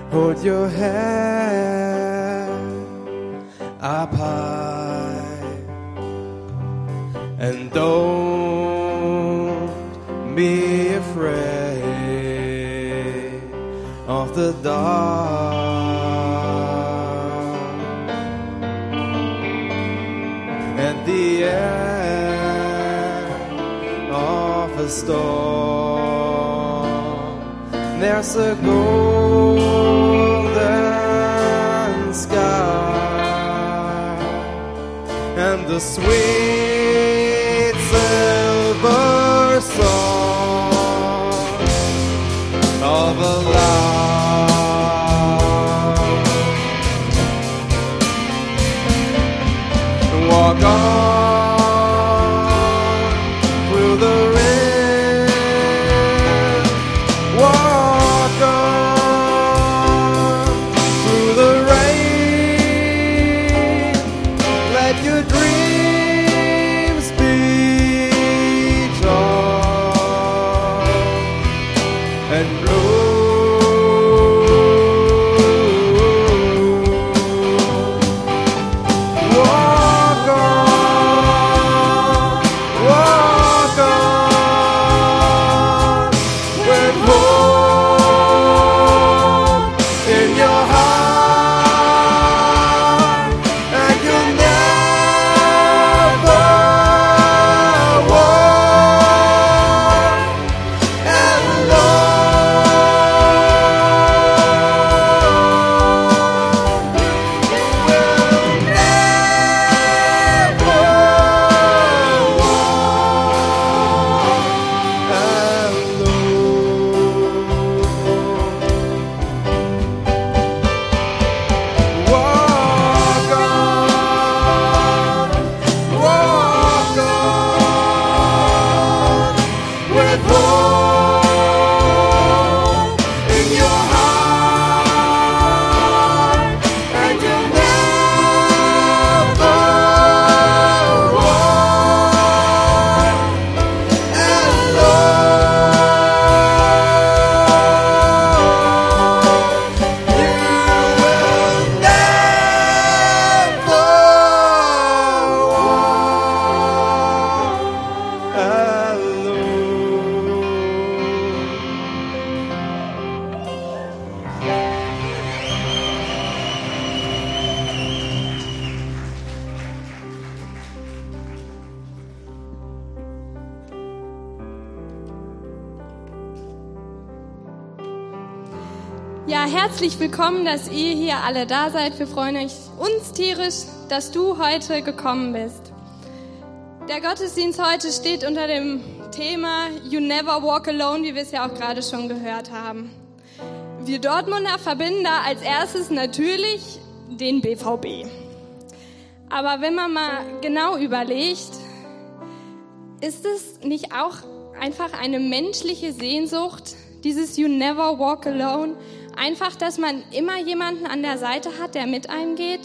hold your head up high, and don't be afraid of the dark. At the end of a storm, there's a golden sky and the sweet silver song of a love. Walk on through the rain. Walk on through the rain. Let your dreams be tall and blue. Ja, herzlich willkommen, dass ihr hier alle da seid. Wir freuen uns tierisch, dass du heute gekommen bist. Der Gottesdienst heute steht unter dem Thema You Never Walk Alone, wie wir es ja auch gerade schon gehört haben. Wir Dortmunder verbinden da als erstes natürlich den BVB. Aber wenn man mal genau überlegt, ist es nicht auch einfach eine menschliche Sehnsucht, dieses You Never Walk Alone? Einfach, dass man immer jemanden an der Seite hat, der mit einem geht.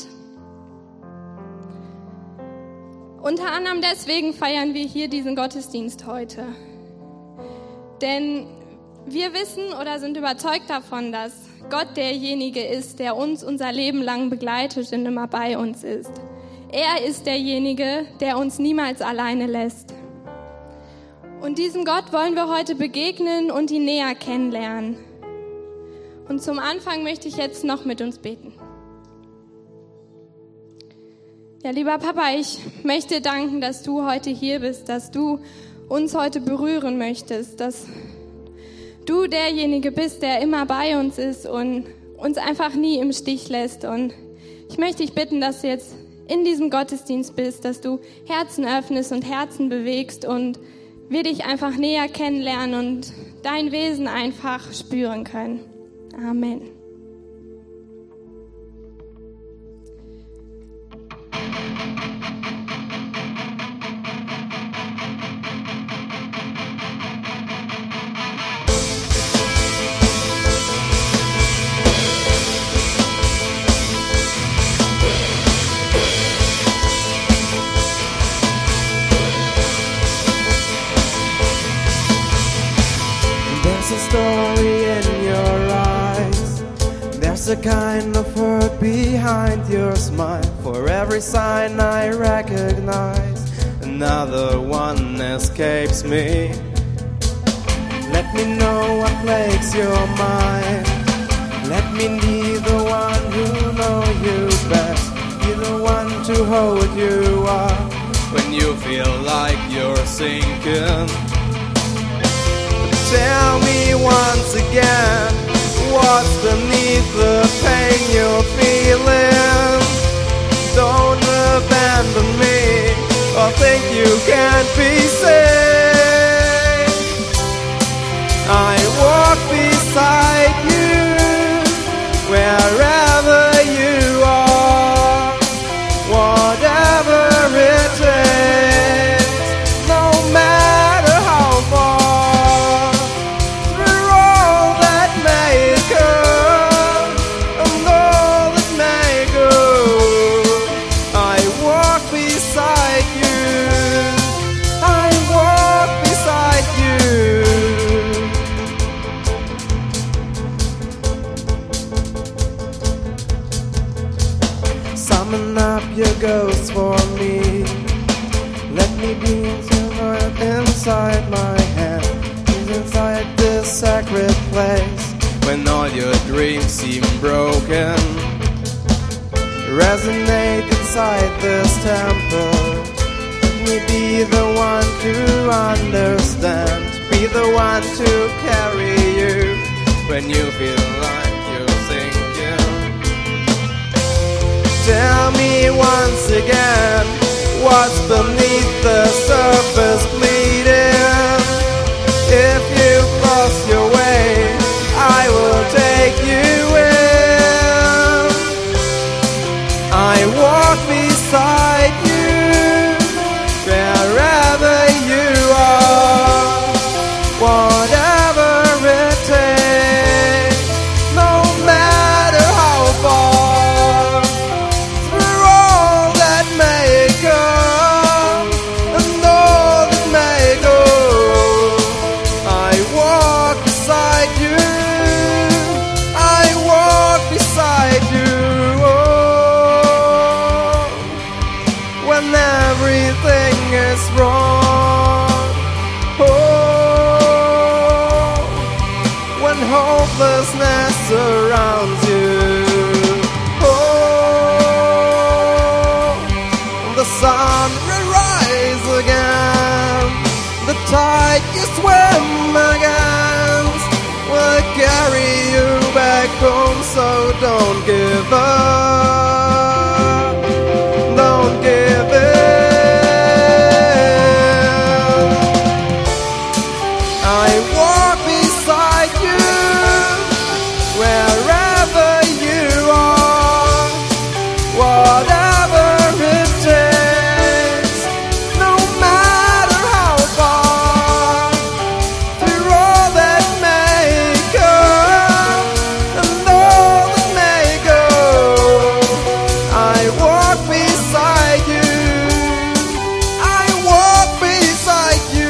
Unter anderem deswegen feiern wir hier diesen Gottesdienst heute. Denn wir wissen oder sind überzeugt davon, dass Gott derjenige ist, der uns unser Leben lang begleitet und immer bei uns ist. Er ist derjenige, der uns niemals alleine lässt. Und diesem Gott wollen wir heute begegnen und ihn näher kennenlernen. Und zum Anfang möchte ich jetzt noch mit uns beten. Ja, lieber Papa, ich möchte danken, dass du heute hier bist, dass du uns heute berühren möchtest, dass du derjenige bist, der immer bei uns ist und uns einfach nie im Stich lässt. Und ich möchte dich bitten, dass du jetzt in diesem Gottesdienst bist, dass du Herzen öffnest und Herzen bewegst und wir dich einfach näher kennenlernen und dein Wesen einfach spüren können. Amen. There's a story in your eyes. There's There's a kind of hurt behind your smile. For every sign I recognize, another one escapes me. Let me know what plagues your mind. Let me be the one who knows you best. Be the one to hold you up when you feel like you're sinking. Tell me once again, what's beneath the pain you're feeling? Don't abandon me or think you can't be saved. I walk beside you wherever you are, whatever it takes, no matter how far, through all that may come and all that may go. I walk beside you, I walk beside you. Summon up your ghost for me. Let me be inside my hand, inside this sacred place. When all your dreams seem broken, resonate inside this temple. Let me be the one to understand, be the one to carry you when you feel like you're sinking. Tell me once again, what's beneath the surface bleeding? If you've lost your way, I will take you in. I walk beside you wherever you are, whatever it takes, no matter how far, through all that may come and all that may go. I walk beside you, I walk beside you. Oh, when everything is wrong, oh, when hopelessness surrounds you, oh, the sun will rise again, the tide you swim against will carry you back home. So don't give up, don't give in. I walk beside you wherever you are, whatever it takes, no matter how far, through all that may come and all that may go. I walk beside you, I walk beside you.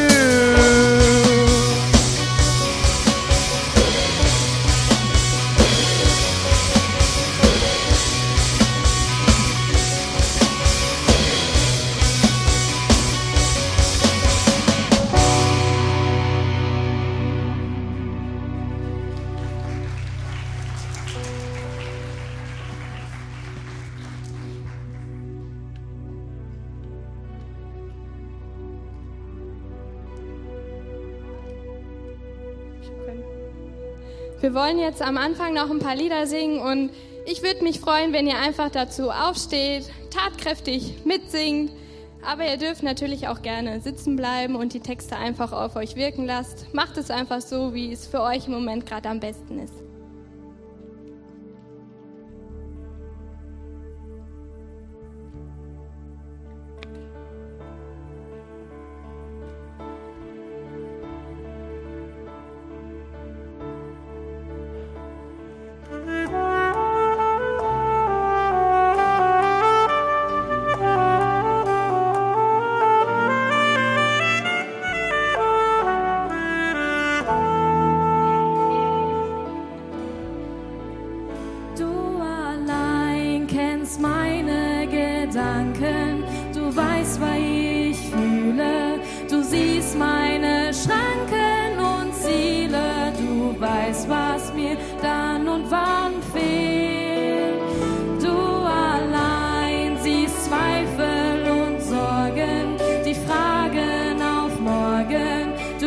Wir wollen jetzt am Anfang noch ein paar Lieder singen und ich würde mich freuen, wenn ihr einfach dazu aufsteht, tatkräftig mitsingt, aber ihr dürft natürlich auch gerne sitzen bleiben und die Texte einfach auf euch wirken lasst. Macht es einfach so, wie es für euch im Moment gerade am besten ist.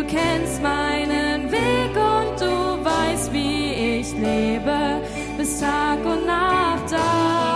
kennst meinen Weg und du weißt, wie ich lebe, bis Tag und Nacht da.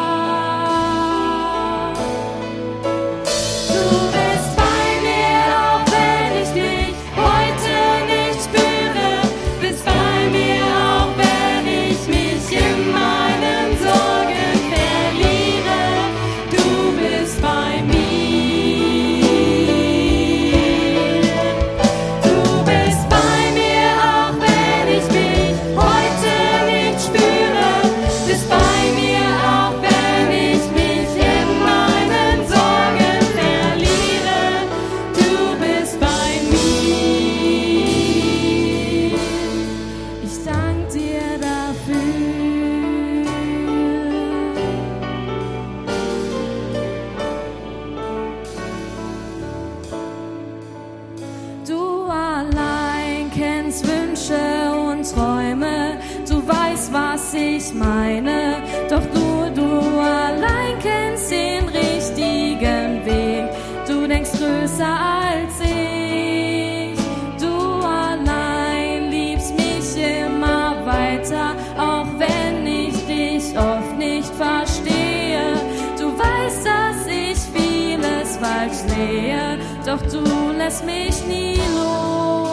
Ich meine, doch du allein kennst den richtigen Weg. Du denkst größer als ich. Du allein liebst mich immer weiter, auch wenn ich dich oft nicht verstehe. Du weißt, dass ich vieles falsch sehe, doch du lässt mich nie los.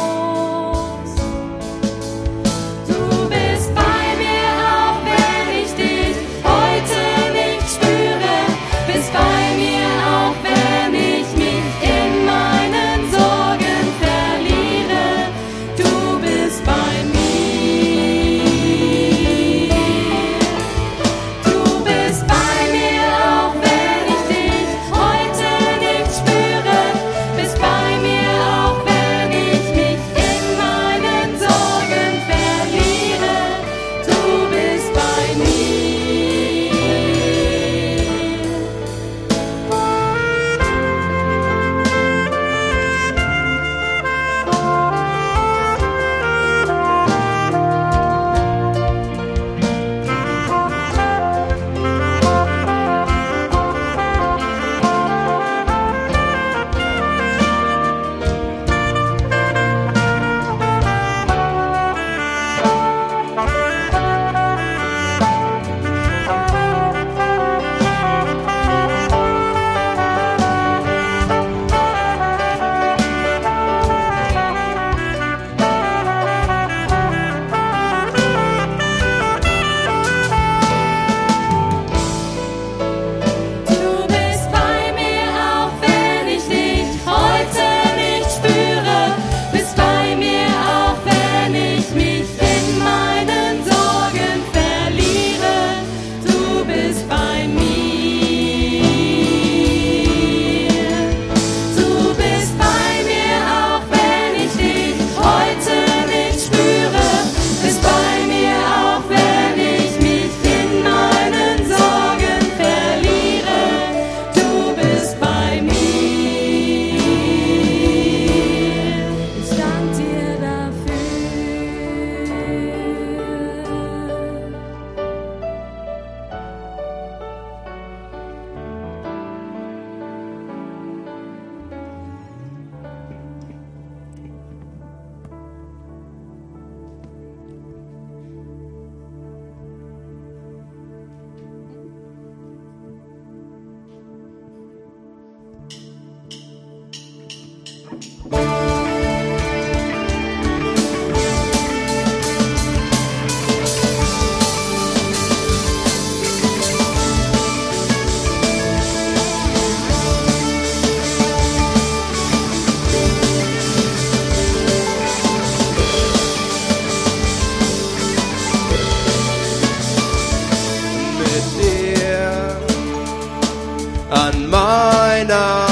An meiner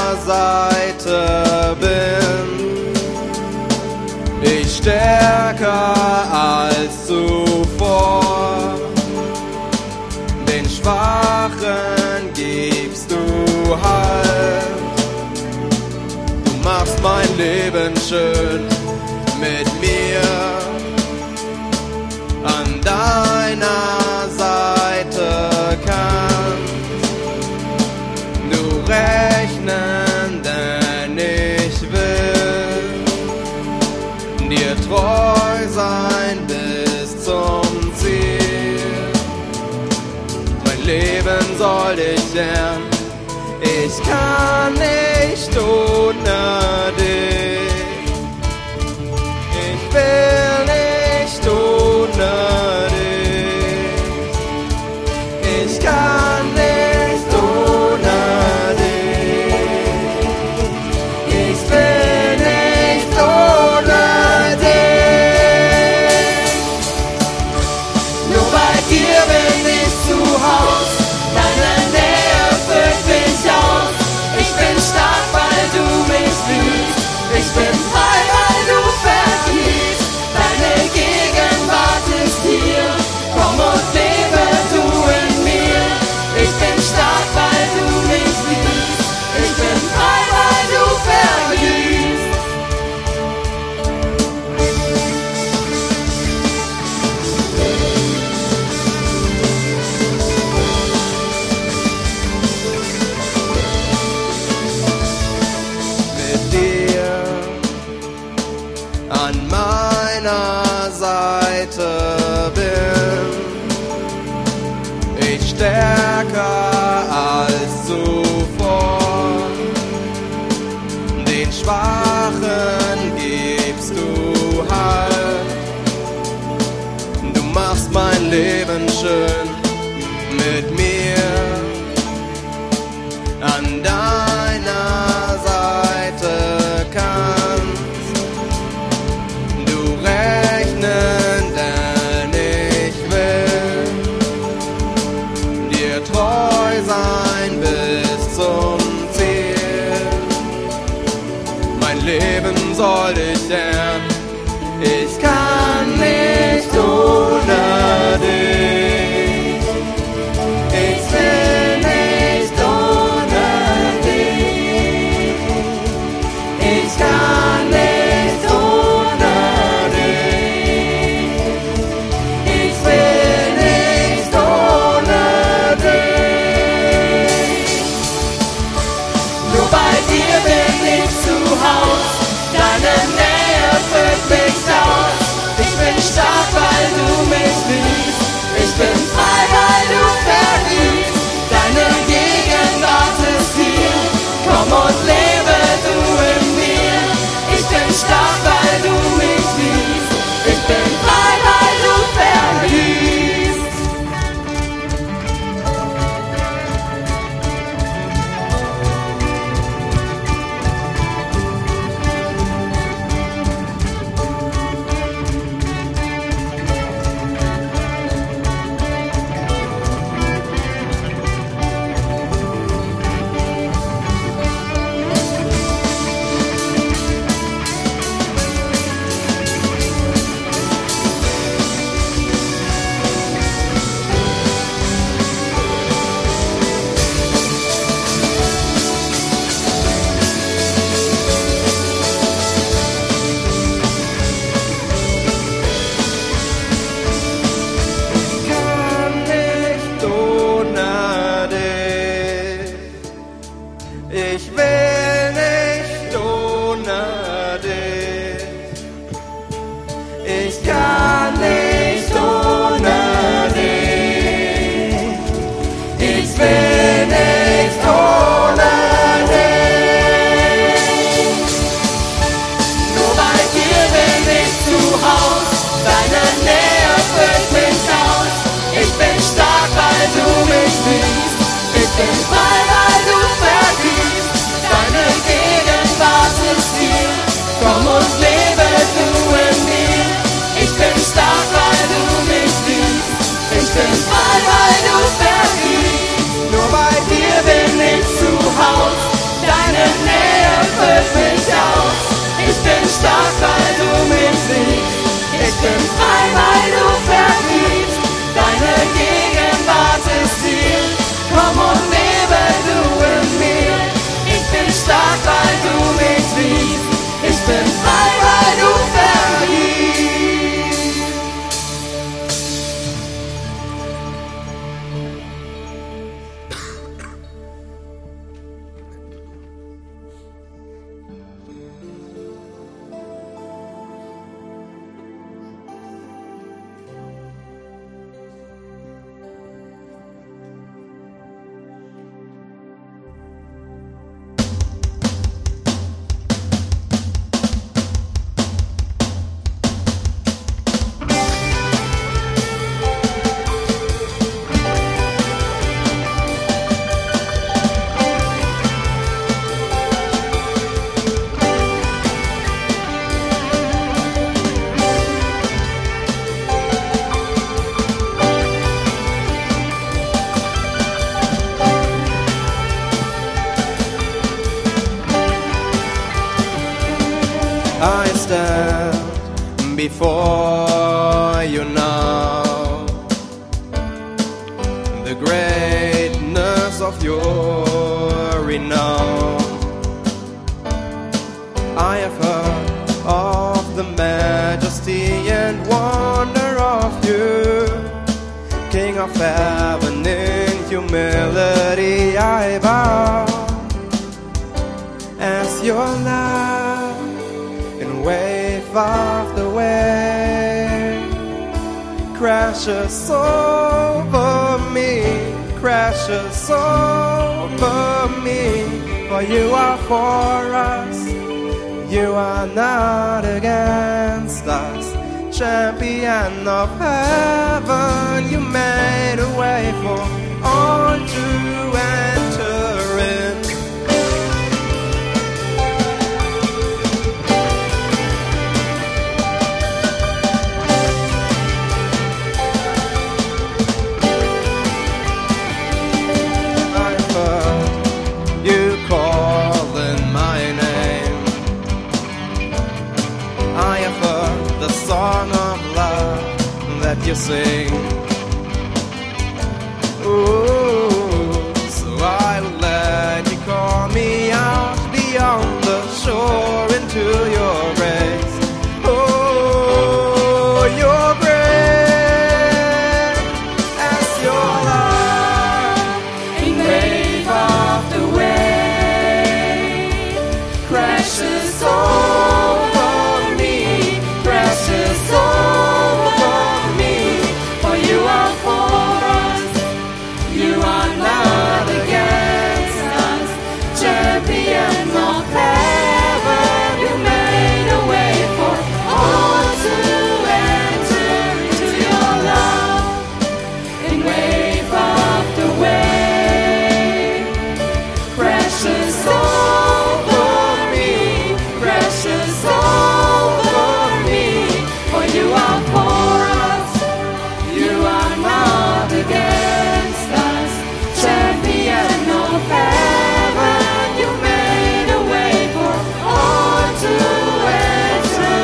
Seite bin ich stärker als zuvor. Den Schwachen gibst du Halt. Du machst mein Leben schön mit mir. An deiner Seite kann du rechnen, denn ich will dir treu sein bis zum Ziel. Mein Leben soll dich ehren, ich kann nicht ohne dich. Ich will nicht ohne dich. Ich kann nicht ohne dich. Ich will nicht ohne dich. Nur bei dir bin ich zu Haus, deine Nähe füllt mich aus. Ich bin stark, weil du mich liebst. Ich bin frei, weil du vergibst. Deine Gegenwart ist hier. Komm und lebe du in mir. Ich bin stark, weil du mich liebst. Ich bin frei, weil du vergibst. Mit dir an meiner Seite bin ich stärker als zuvor. Den Schwachen gibst du Halt. Du machst mein Leben schön mit mir. An deiner Seite kannst du rechnen, denn ich will dir treu sein bis zum Ziel. Mein Leben soll dich ehren, ich kann nicht ohne dich. Ich will nicht ohne dich. Ich kann nicht ohne dich. Ich will nicht ohne dich. Nur bei dir bin ich zu Haus, deine Nähe füllt mich aus. Ich bin stark, weil du mich liebst. Ich bin frei, weil du vergibst. Deine Gegenwart ist hier. Komm und lebe du in mir. Ich bin stark, weil du mich liebst. Ich bin frei, weil du vergibst. Ich will nicht ohne dich. Ich kann nicht ohne dich. Ich will nicht ohne dich. Nur bei dir bin ich zu Haus. Deine Nähe füllt mich aus. Ich bin stark, weil du mich liebst. Ich bin frei, weil du vergibst. Deine Gegenwart ist hier. Komm und lebe du in mir. Ich bin stark, weil du mich liebst. Ich bin frei, weil du vergibst. Nur bei dir bin ich zu Haus. Deine Nähe füllt mich aus. Ich bin stark, weil du mich liebst. Ich bin frei, weil du vergibst. Deine Gegenwart ist hier. Komm und lebe du in mir. Ich bin stark, weil du mich liebst. Ich bin frei, weil du vergibst. stand before you now. The greatness of your renown. I have heard of the majesty and wonder of you, King of heaven. In humility I bow as your love in wave after wave crashes over me, crashes over me. For you are for us, you are not against us. Champion of heaven, you made a way for all to enter in. I've heard you calling my name. I have heard the song of love that you sing. Ooh, so I will let you call me out beyond the shore into your grace. Oh, your grace as your love In wave after wave crashes over me, crashes over me. For you are for us, you are not against us. Champion of heaven, you made a way for all to enter into your love. In wave after wave crashes over me, crashes over me. For you are for us, you are not against us. Champion of heaven, you made a way for all to enter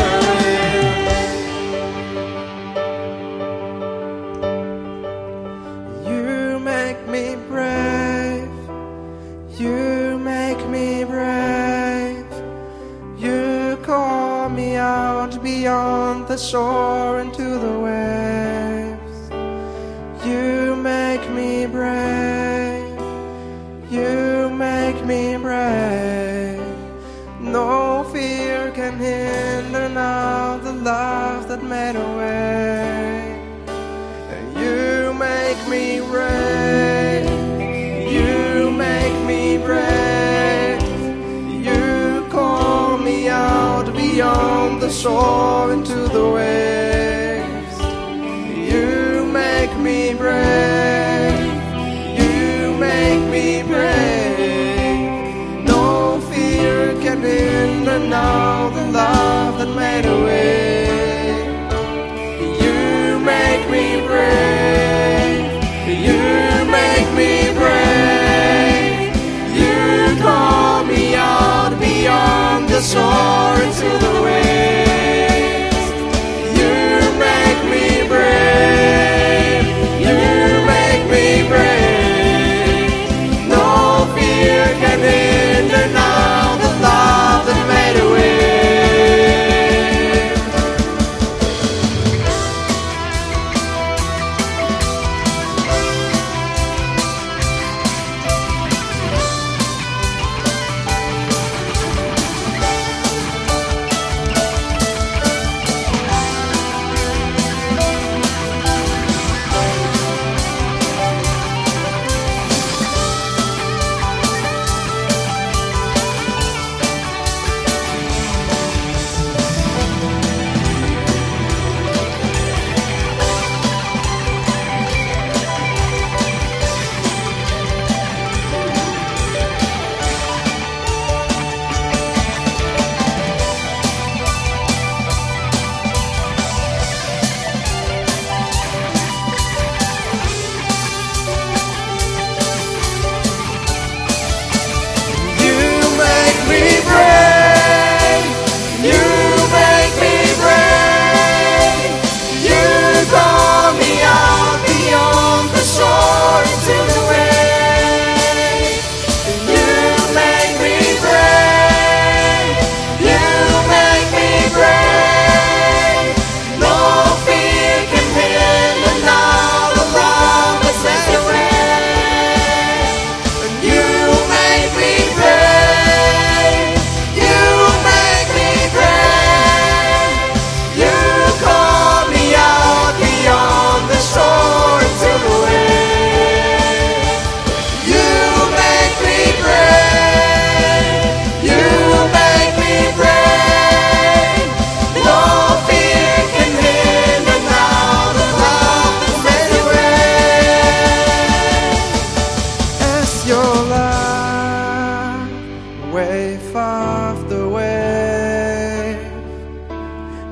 in. You make me brave, you make me brave. You call me out beyond the shore into the waves. You make me brave, you make me brave. No fear can hinder now the love that made a way. You make me brave, you make me brave. You call me out beyond the shore into the waves. You make me brave, you make me brave. No fear can hinder now the love that made a way. You make me brave, you make me brave. You call me out beyond the shore into the waves. You make me brave, you make me brave. No fear can hinder now the love that made a way.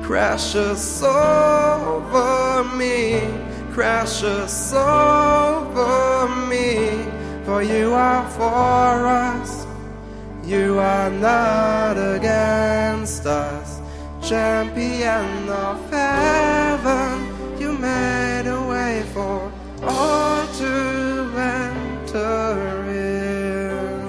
crashes over me, crashes over me. For you are for us, you are not against us. Champion of heaven, you made a way for all to enter in.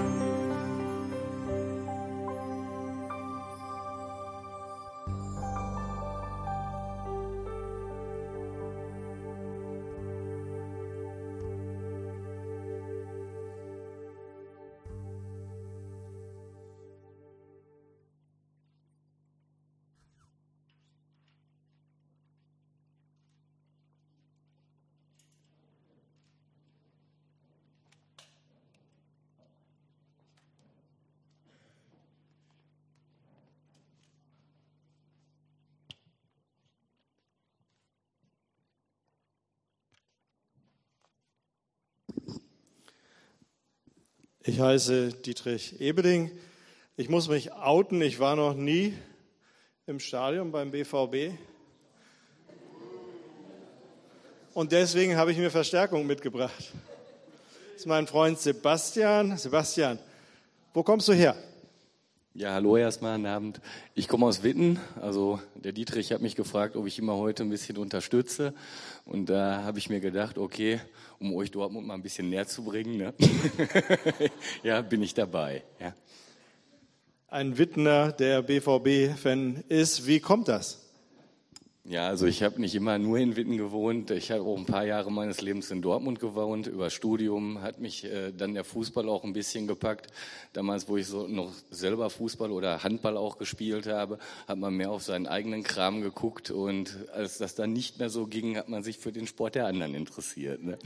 Ich heiße Dietrich Ebeling. Ich muss mich outen, ich war noch nie im Stadion beim BVB. Und deswegen habe ich mir Verstärkung mitgebracht. Das ist mein Freund Sebastian. Sebastian, wo kommst du her? Ja, hallo erstmal, guten Abend. Ich komme aus Witten. Also der Dietrich hat mich gefragt, ob ich ihn mal heute ein bisschen unterstütze. Und da habe ich mir gedacht, okay, um euch Dortmund mal ein bisschen näher zu bringen, ne? Ja, bin ich dabei. Ja. Ein Wittener, der BVB-Fan ist. Wie kommt das? Ja, also ich habe nicht immer nur in Witten gewohnt. Ich habe auch ein paar Jahre meines Lebens in Dortmund gewohnt. Über Studium hat mich dann der Fußball auch ein bisschen gepackt. Damals, wo ich so noch selber Fußball oder Handball auch gespielt habe, hat man mehr auf seinen eigenen Kram geguckt. Und als das dann nicht mehr so ging, hat man sich für den Sport der anderen interessiert. Ne?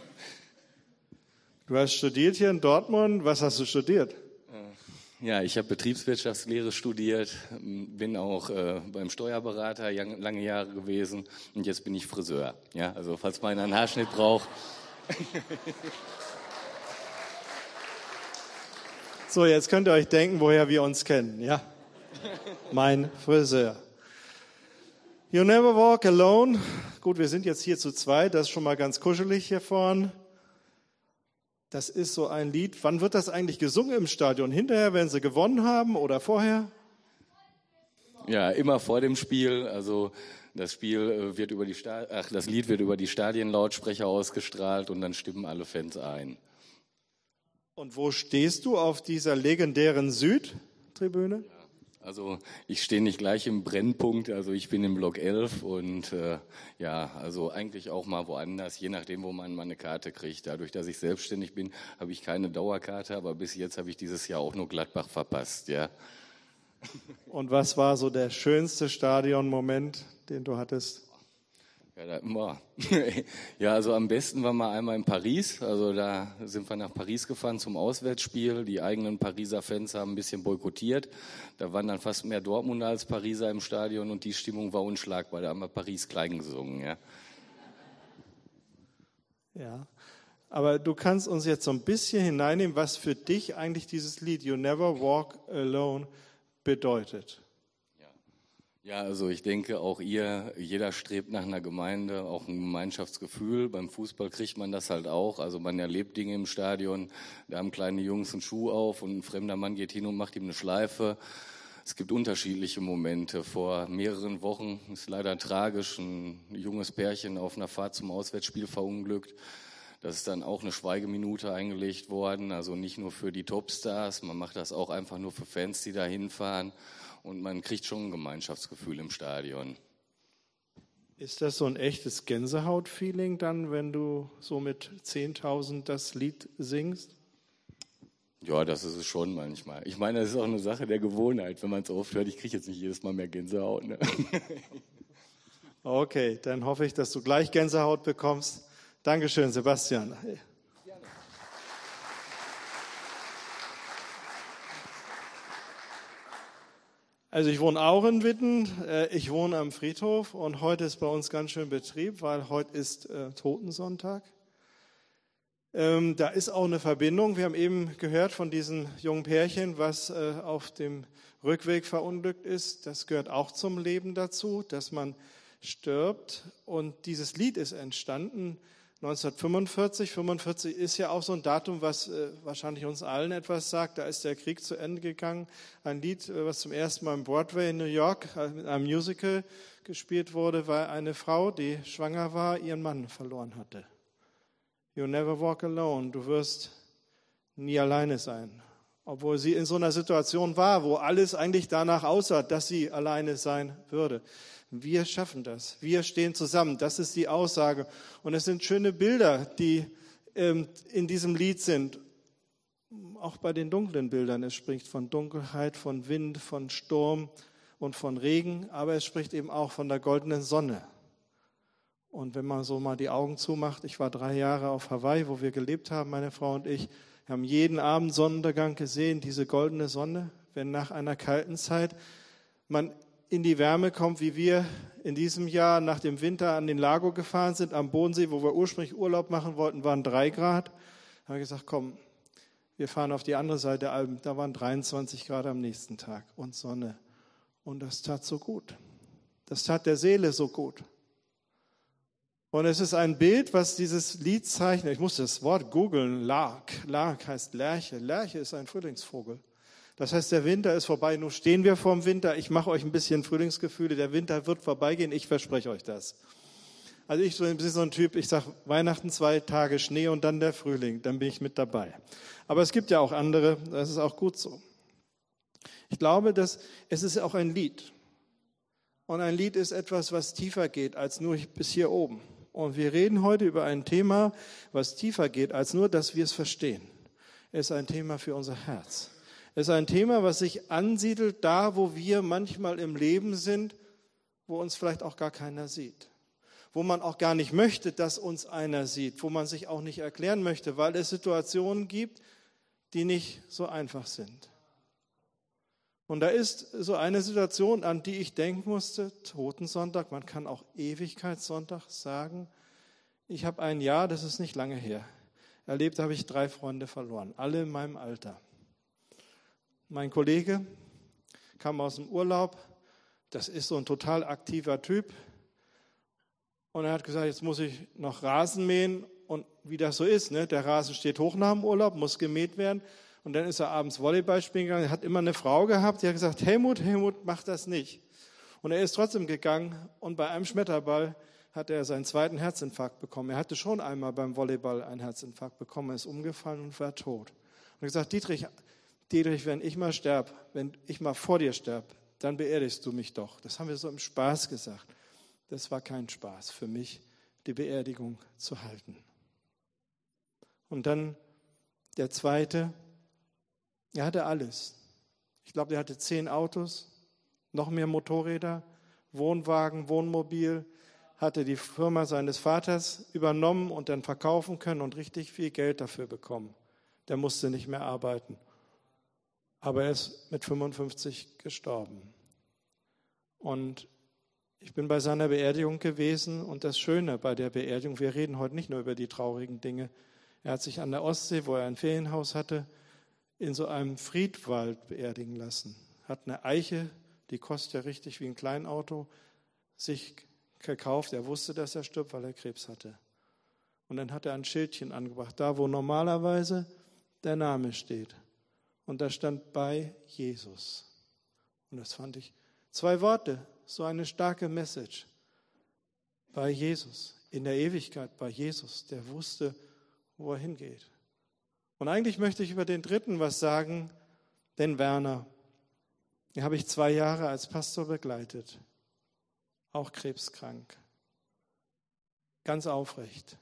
Du hast studiert hier in Dortmund. Was hast du studiert? Ja, ich habe Betriebswirtschaftslehre studiert, bin auch beim Steuerberater lange Jahre gewesen und jetzt bin ich Friseur. Ja, also falls man einen Haarschnitt braucht. So, jetzt könnt ihr euch denken, woher wir uns kennen. Ja, mein Friseur. You never walk alone. Gut, wir sind jetzt hier zu zweit, das ist schon mal ganz kuschelig hier vorne. Das ist so ein Lied. Wann wird das eigentlich gesungen im Stadion? Hinterher, wenn sie gewonnen haben oder vorher? Ja, immer vor dem Spiel. Also das Spiel wird über das Lied wird über die Stadienlautsprecher ausgestrahlt und dann stimmen alle Fans ein. Und wo stehst du auf dieser legendären Südtribüne? Also ich stehe nicht gleich im Brennpunkt, also ich bin im Block 11 und ja, also eigentlich auch mal woanders, je nachdem, wo man mal eine Karte kriegt. Dadurch, dass ich selbstständig bin, habe ich keine Dauerkarte, aber bis jetzt habe ich dieses Jahr auch nur Gladbach verpasst, ja. Und was war so der schönste Stadionmoment, den du hattest? Ja, also am besten waren wir einmal in Paris. Also da sind wir nach Paris gefahren zum Auswärtsspiel. Die eigenen Pariser Fans haben ein bisschen boykottiert. Da waren dann fast mehr Dortmunder als Pariser im Stadion und die Stimmung war unschlagbar. Da haben wir Paris klein gesungen. Ja. Ja, aber du kannst uns jetzt so ein bisschen hineinnehmen, was für dich eigentlich dieses Lied You Never Walk Alone bedeutet. Ja, also ich denke, auch jeder strebt nach einer Gemeinde, auch ein Gemeinschaftsgefühl. Beim Fußball kriegt man das halt auch. Also man erlebt Dinge im Stadion, da haben kleine Jungs einen Schuh auf und ein fremder Mann geht hin und macht ihm eine Schleife. Es gibt unterschiedliche Momente. Vor mehreren Wochen ist leider tragisch, ein junges Pärchen auf einer Fahrt zum Auswärtsspiel verunglückt. Das ist dann auch eine Schweigeminute eingelegt worden, also nicht nur für die Topstars, man macht das auch einfach nur für Fans, die da hinfahren. Und man kriegt schon ein Gemeinschaftsgefühl im Stadion. Ist das so ein echtes Gänsehaut-Feeling dann, wenn du so mit 10.000 das Lied singst? Ja, das ist es schon manchmal. Ich meine, das ist auch eine Sache der Gewohnheit. Wenn man es oft hört, ich kriege jetzt nicht jedes Mal mehr Gänsehaut. Ne? Okay, dann hoffe ich, dass du gleich Gänsehaut bekommst. Dankeschön, Sebastian. Also ich wohne auch in Witten, ich wohne am Friedhof und heute ist bei uns ganz schön Betrieb, weil heute ist Totensonntag. Da ist auch eine Verbindung. Wir haben eben gehört von diesem jungen Pärchen, was auf dem Rückweg verunglückt ist. Das gehört auch zum Leben dazu, dass man stirbt. Und dieses Lied ist entstanden 1945. 45 ist ja auch so ein Datum, was wahrscheinlich uns allen etwas sagt. Da ist der Krieg zu Ende gegangen. Ein Lied, was zum ersten Mal im Broadway in New York mit einem Musical gespielt wurde, weil eine Frau, die schwanger war, ihren Mann verloren hatte. You never walk alone. Du wirst nie alleine sein. Obwohl sie in so einer Situation war, wo alles eigentlich danach aussah, dass sie alleine sein würde. Wir schaffen das. Wir stehen zusammen. Das ist die Aussage. Und es sind schöne Bilder, die in diesem Lied sind. Auch bei den dunklen Bildern. Es spricht von Dunkelheit, von Wind, von Sturm und von Regen. Aber es spricht eben auch von der goldenen Sonne. Und wenn man so mal die Augen zumacht, ich war 3 Jahre auf Hawaii, wo wir gelebt haben, meine Frau und ich, wir haben jeden Abend Sonnenuntergang gesehen, diese goldene Sonne. Wenn nach einer kalten Zeit man in die Wärme kommt, wie wir in diesem Jahr nach dem Winter an den Lago gefahren sind, am Bodensee, wo wir ursprünglich Urlaub machen wollten, waren 3 Grad. Da haben wir gesagt, komm, wir fahren auf die andere Seite der Alpen. Da waren 23 Grad am nächsten Tag und Sonne. Und das tat so gut. Das tat der Seele so gut. Und es ist ein Bild, was dieses Lied zeichnet. Ich musste das Wort googeln. Lark. Lark heißt Lerche. Lerche ist ein Frühlingsvogel. Das heißt, der Winter ist vorbei. Nun stehen wir vorm Winter. Ich mache euch ein bisschen Frühlingsgefühle. Der Winter wird vorbeigehen. Ich verspreche euch das. Also ich bin so ein Typ, ich sage Weihnachten 2 Tage Schnee und dann der Frühling. Dann bin ich mit dabei. Aber es gibt ja auch andere. Das ist auch gut so. Ich glaube, dass es ist auch ein Lied. Und ein Lied ist etwas, was tiefer geht als nur bis hier oben. Und wir reden heute über ein Thema, was tiefer geht, als nur, dass wir es verstehen. Es ist ein Thema für unser Herz. Es ist ein Thema, was sich ansiedelt da, wo wir manchmal im Leben sind, wo uns vielleicht auch gar keiner sieht. Wo man auch gar nicht möchte, dass uns einer sieht. Wo man sich auch nicht erklären möchte, weil es Situationen gibt, die nicht so einfach sind. Und da ist so eine Situation, an die ich denken musste, Totensonntag, man kann auch Ewigkeitssonntag sagen. Ich habe ein Jahr, das ist nicht lange her, erlebt, habe ich 3 Freunde verloren, alle in meinem Alter. Mein Kollege kam aus dem Urlaub, das ist so ein total aktiver Typ. Und er hat gesagt, jetzt muss ich noch Rasen mähen. Und wie das so ist, ne? Der Rasen steht hoch nach dem Urlaub, muss gemäht werden. Und dann ist er abends Volleyball spielen gegangen. Er hat immer eine Frau gehabt, die hat gesagt, Helmut, mach das nicht. Und er ist trotzdem gegangen und bei einem Schmetterball hat er seinen 2. Herzinfarkt bekommen. Er hatte schon einmal beim Volleyball einen Herzinfarkt bekommen, er ist umgefallen und war tot. Und er hat gesagt, Dietrich, wenn ich mal sterbe, wenn ich mal vor dir sterbe, dann beerdigst du mich doch. Das haben wir so im Spaß gesagt. Das war kein Spaß für mich, die Beerdigung zu halten. Und dann der zweite, er hatte alles. Ich glaube, er hatte 10 Autos, noch mehr Motorräder, Wohnwagen, Wohnmobil, hatte die Firma seines Vaters übernommen und dann verkaufen können und richtig viel Geld dafür bekommen. Der musste nicht mehr arbeiten. Aber er ist mit 55 gestorben. Und ich bin bei seiner Beerdigung gewesen und das Schöne bei der Beerdigung, wir reden heute nicht nur über die traurigen Dinge. Er hat sich an der Ostsee, wo er ein Ferienhaus hatte, in so einem Friedwald beerdigen lassen. Hat eine Eiche, die kostet ja richtig wie ein Kleinauto, sich gekauft. Er wusste, dass er stirbt, weil er Krebs hatte. Und dann hat er ein Schildchen angebracht, da wo normalerweise der Name steht. Und da stand bei Jesus. Und das fand ich 2 Worte, so eine starke Message. Bei Jesus, in der Ewigkeit bei Jesus, der wusste, wo er hingeht. Und eigentlich möchte ich über den dritten was sagen, den Werner. Den habe ich 2 Jahre als Pastor begleitet, auch krebskrank, ganz aufrecht.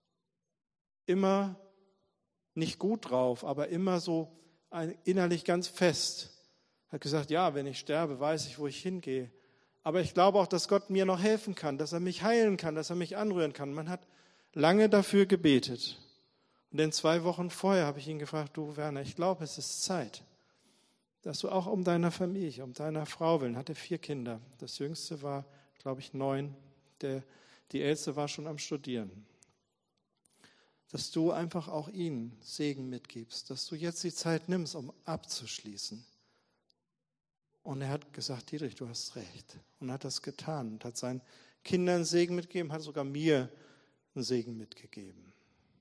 Immer nicht gut drauf, aber immer so innerlich ganz fest. Hat gesagt, ja, wenn ich sterbe, weiß ich, wo ich hingehe. Aber ich glaube auch, dass Gott mir noch helfen kann, dass er mich heilen kann, dass er mich anrühren kann. Man hat lange dafür gebetet. Und dann 2 Wochen vorher habe ich ihn gefragt, du Werner, ich glaube, es ist Zeit, dass du auch um deiner Familie, um deiner Frau willen, hatte 4 Kinder. Das jüngste war, glaube ich, 9. Die älteste war schon am Studieren. dass du einfach auch ihnen Segen mitgibst, dass du jetzt die Zeit nimmst, um abzuschließen. Und er hat gesagt, Dietrich, du hast recht. Und hat das getan und hat seinen Kindern Segen mitgegeben, hat sogar mir einen Segen mitgegeben.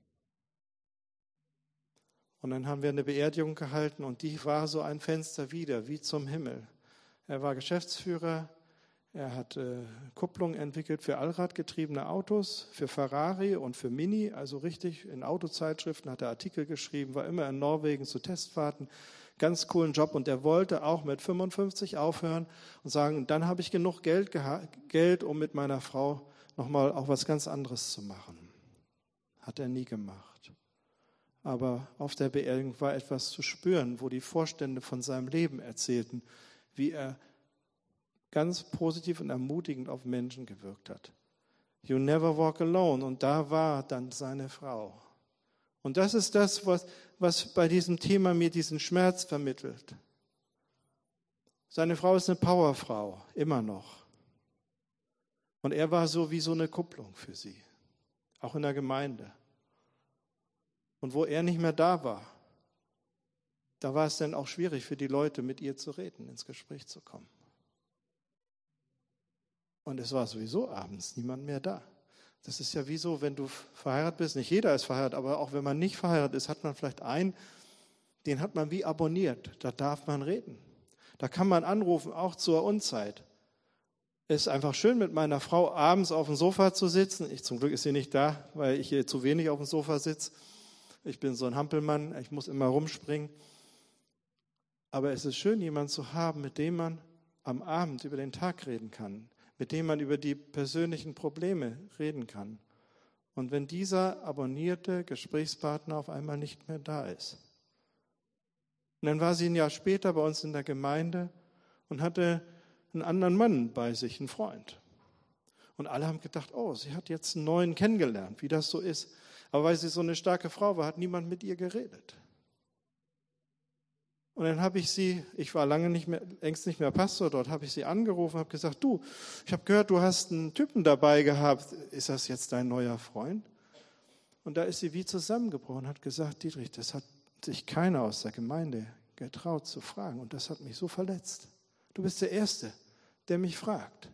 Und dann haben wir eine Beerdigung gehalten und die war so ein Fenster wieder, wie zum Himmel. Er war Geschäftsführer, er hat Kupplung entwickelt für allradgetriebene Autos, für Ferrari und für Mini, also richtig in Autozeitschriften hat er Artikel geschrieben, war immer in Norwegen zu Testfahrten, ganz coolen Job und er wollte auch mit 55 aufhören und sagen, dann habe ich genug Geld, um mit meiner Frau nochmal auch was ganz anderes zu machen. Hat er nie gemacht. Aber auf der Beerdigung war etwas zu spüren, wo die Vorstände von seinem Leben erzählten, wie er ganz positiv und ermutigend auf Menschen gewirkt hat. You never walk alone. Und da war dann seine Frau. Und das ist das, was bei diesem Thema mir diesen Schmerz vermittelt. Seine Frau ist eine Powerfrau, immer noch. Und er war so wie so eine Kupplung für sie, auch in der Gemeinde. Und wo er nicht mehr da war es dann auch schwierig für die Leute, mit ihr zu reden, ins Gespräch zu kommen. Und es war sowieso abends niemand mehr da. Das ist ja wie so, wenn du verheiratet bist, nicht jeder ist verheiratet, aber auch wenn man nicht verheiratet ist, hat man vielleicht einen, den hat man wie abonniert. Da darf man reden. Da kann man anrufen, auch zur Unzeit. Es ist einfach schön, mit meiner Frau abends auf dem Sofa zu sitzen. Zum Glück ist sie nicht da, weil ich hier zu wenig auf dem Sofa sitze. Ich bin so ein Hampelmann, ich muss immer rumspringen. Aber es ist schön, jemanden zu haben, mit dem man am Abend über den Tag reden kann, mit dem man über die persönlichen Probleme reden kann. Und wenn dieser abonnierte Gesprächspartner auf einmal nicht mehr da ist. Und dann war sie ein Jahr später bei uns in der Gemeinde und hatte einen anderen Mann bei sich, einen Freund. Und alle haben gedacht, oh, sie hat jetzt einen neuen kennengelernt, wie das so ist. Aber weil sie so eine starke Frau war, hat niemand mit ihr geredet. Und dann habe ich war längst nicht mehr Pastor dort, habe ich sie angerufen und habe gesagt, du, ich habe gehört, du hast einen Typen dabei gehabt. Ist das jetzt dein neuer Freund? Und da ist sie wie zusammengebrochen und hat gesagt, Dietrich, das hat sich keiner aus der Gemeinde getraut zu fragen. Und das hat mich so verletzt. Du bist der Erste, der mich fragt.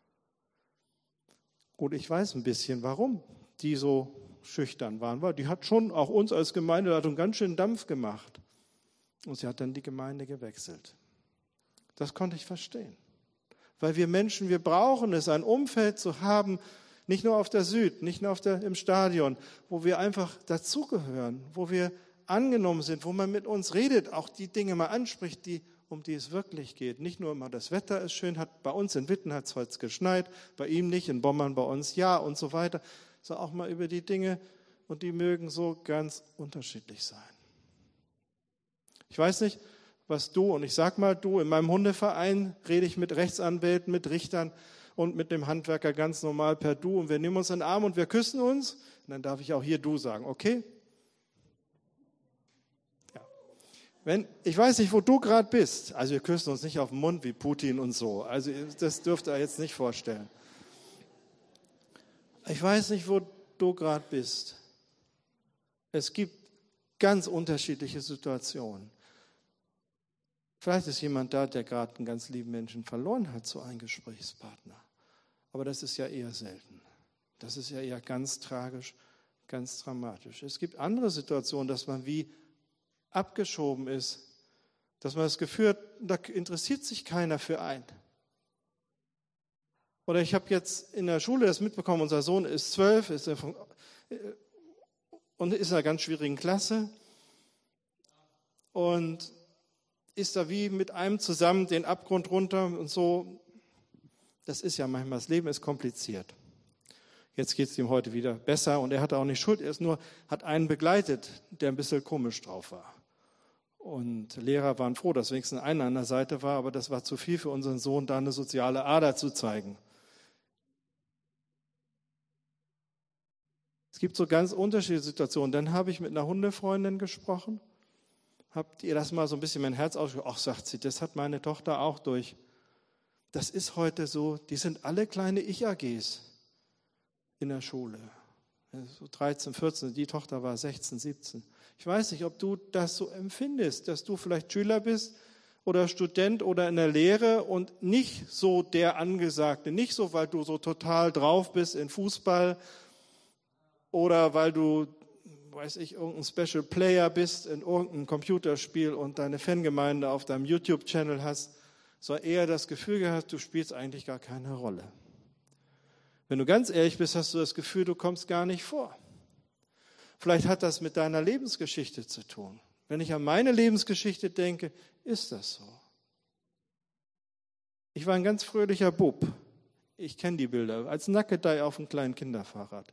Gut, ich weiß ein bisschen, warum die so schüchtern waren, weil die hat schon auch uns als Gemeindeleitung ganz schön Dampf gemacht. Und sie hat dann die Gemeinde gewechselt. Das konnte ich verstehen. Weil wir Menschen, wir brauchen es, ein Umfeld zu haben, nicht nur auf der Süd, nicht nur im Stadion, wo wir einfach dazugehören, wo wir angenommen sind, wo man mit uns redet, auch die Dinge mal anspricht, um die es wirklich geht. Nicht nur immer das Wetter ist schön, bei uns in Witten hat es heute geschneit, bei ihm nicht, in Bommern bei uns ja und so weiter, sondern auch mal über die Dinge und die mögen so ganz unterschiedlich sein. Ich weiß nicht, was du, und ich sag mal du, in meinem Hundeverein rede ich mit Rechtsanwälten, mit Richtern und mit dem Handwerker ganz normal per Du und wir nehmen uns in den Arm und wir küssen uns und dann darf ich auch hier Du sagen, okay? Ja. Ich weiß nicht, wo du gerade bist, also wir küssen uns nicht auf den Mund wie Putin und so, also das dürft ihr jetzt nicht vorstellen. Ich weiß nicht, wo du gerade bist. Es gibt ganz unterschiedliche Situationen. Vielleicht ist jemand da, der gerade einen ganz lieben Menschen verloren hat, so einen Gesprächspartner. Aber das ist ja eher selten. Das ist ja eher ganz tragisch, ganz dramatisch. Es gibt andere Situationen, dass man wie abgeschoben ist, dass man das Gefühl hat, da interessiert sich keiner für einen. Oder ich habe jetzt in der Schule das mitbekommen, unser Sohn ist 12, und ist in einer ganz schwierigen Klasse und ist da wie mit einem zusammen den Abgrund runter und so. Das ist ja manchmal, das Leben ist kompliziert. Jetzt geht es ihm heute wieder besser und er hatte auch nicht Schuld, hat einen begleitet, der ein bisschen komisch drauf war. Und Lehrer waren froh, dass wenigstens einer an der Seite war, aber das war zu viel für unseren Sohn, da eine soziale Ader zu zeigen. Es gibt so ganz unterschiedliche Situationen. Dann habe ich mit einer Hundefreundin gesprochen. Habt ihr das mal so ein bisschen mein Herz ausgesprochen? Ach, sagt sie, das hat meine Tochter auch durch. Das ist heute so, die sind alle kleine Ich-AGs in der Schule. so 13, 14, die Tochter war 16, 17. Ich weiß nicht, ob du das so empfindest, dass du vielleicht Schüler bist oder Student oder in der Lehre und nicht so der Angesagte, nicht so, weil du so total drauf bist in Fußball oder weil du, weiß ich, irgendein Special Player bist in irgendeinem Computerspiel und deine Fangemeinde auf deinem YouTube-Channel hast, sondern eher das Gefühl gehabt, du spielst eigentlich gar keine Rolle. Wenn du ganz ehrlich bist, hast du das Gefühl, du kommst gar nicht vor. Vielleicht hat das mit deiner Lebensgeschichte zu tun. Wenn ich an meine Lebensgeschichte denke, ist das so. Ich war ein ganz fröhlicher Bub. Ich kenne die Bilder. Als Nackedei auf einem kleinen Kinderfahrrad.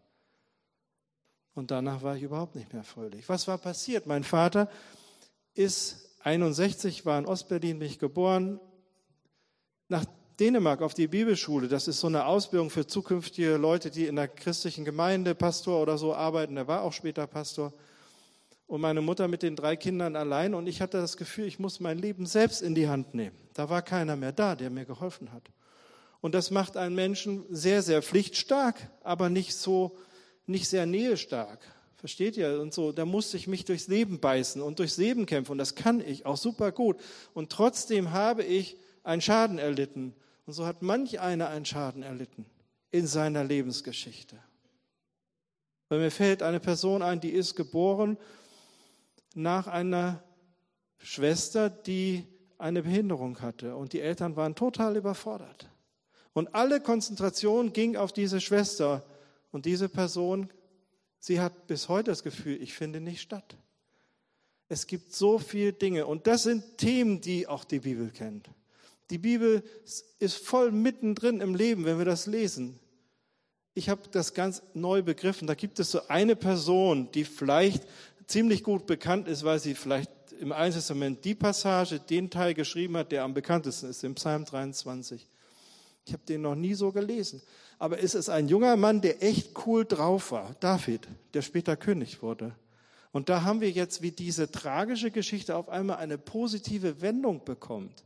Und danach war ich überhaupt nicht mehr fröhlich. Was war passiert? Mein Vater ist 61, war in Ostberlin, bin ich geboren, nach Dänemark auf die Bibelschule. Das ist so eine Ausbildung für zukünftige Leute, die in der christlichen Gemeinde, Pastor oder so arbeiten. Der war auch später Pastor. Und meine Mutter mit den 3 Kindern allein. Und ich hatte das Gefühl, ich muss mein Leben selbst in die Hand nehmen. Da war keiner mehr da, der mir geholfen hat. Und das macht einen Menschen sehr, sehr pflichtstark, aber nicht sehr nähestark. Versteht ihr? Und so, da musste ich mich durchs Leben beißen und durchs Leben kämpfen. Und das kann ich auch super gut. Und trotzdem habe ich einen Schaden erlitten. Und so hat manch einer einen Schaden erlitten in seiner Lebensgeschichte. Weil mir fällt eine Person ein, die ist geboren nach einer Schwester, die eine Behinderung hatte. Und die Eltern waren total überfordert. Und alle Konzentration ging auf diese Schwester. Und diese Person, sie hat bis heute das Gefühl, ich finde nicht statt. Es gibt so viele Dinge. Und das sind Themen, die auch die Bibel kennt. Die Bibel ist voll mittendrin im Leben, wenn wir das lesen. Ich habe das ganz neu begriffen. Da gibt es so eine Person, die vielleicht ziemlich gut bekannt ist, weil sie vielleicht im Alten Testament die Passage, den Teil geschrieben hat, der am bekanntesten ist, im Psalm 23. Ich habe den noch nie so gelesen. Aber es ist ein junger Mann, der echt cool drauf war. David, der später König wurde. Und da haben wir jetzt, wie diese tragische Geschichte auf einmal eine positive Wendung bekommt.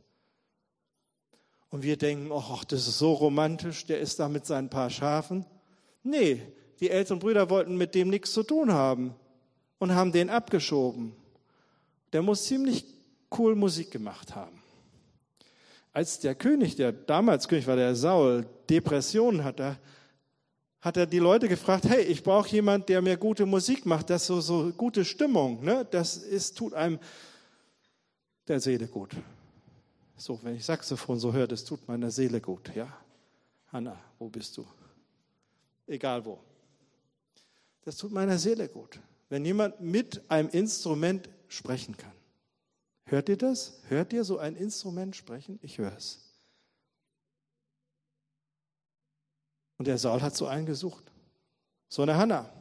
Und wir denken, ach, das ist so romantisch, der ist da mit seinen paar Schafen. Nee, die älteren Brüder wollten mit dem nichts zu tun haben und haben den abgeschoben. Der muss ziemlich cool Musik gemacht haben. Als der König, der damals König war, der Saul, Depressionen hatte, hat er die Leute gefragt, hey, ich brauche jemanden, der mir gute Musik macht, das ist so gute Stimmung, ne? Tut einem der Seele gut. So, wenn ich Saxophon so höre, das tut meiner Seele gut, ja. Hanna, wo bist du? Egal wo. Das tut meiner Seele gut. Wenn jemand mit einem Instrument sprechen kann. Hört ihr das? Hört ihr so ein Instrument sprechen? Ich höre es. Und der Saul hat so einen gesucht. So eine Hanna.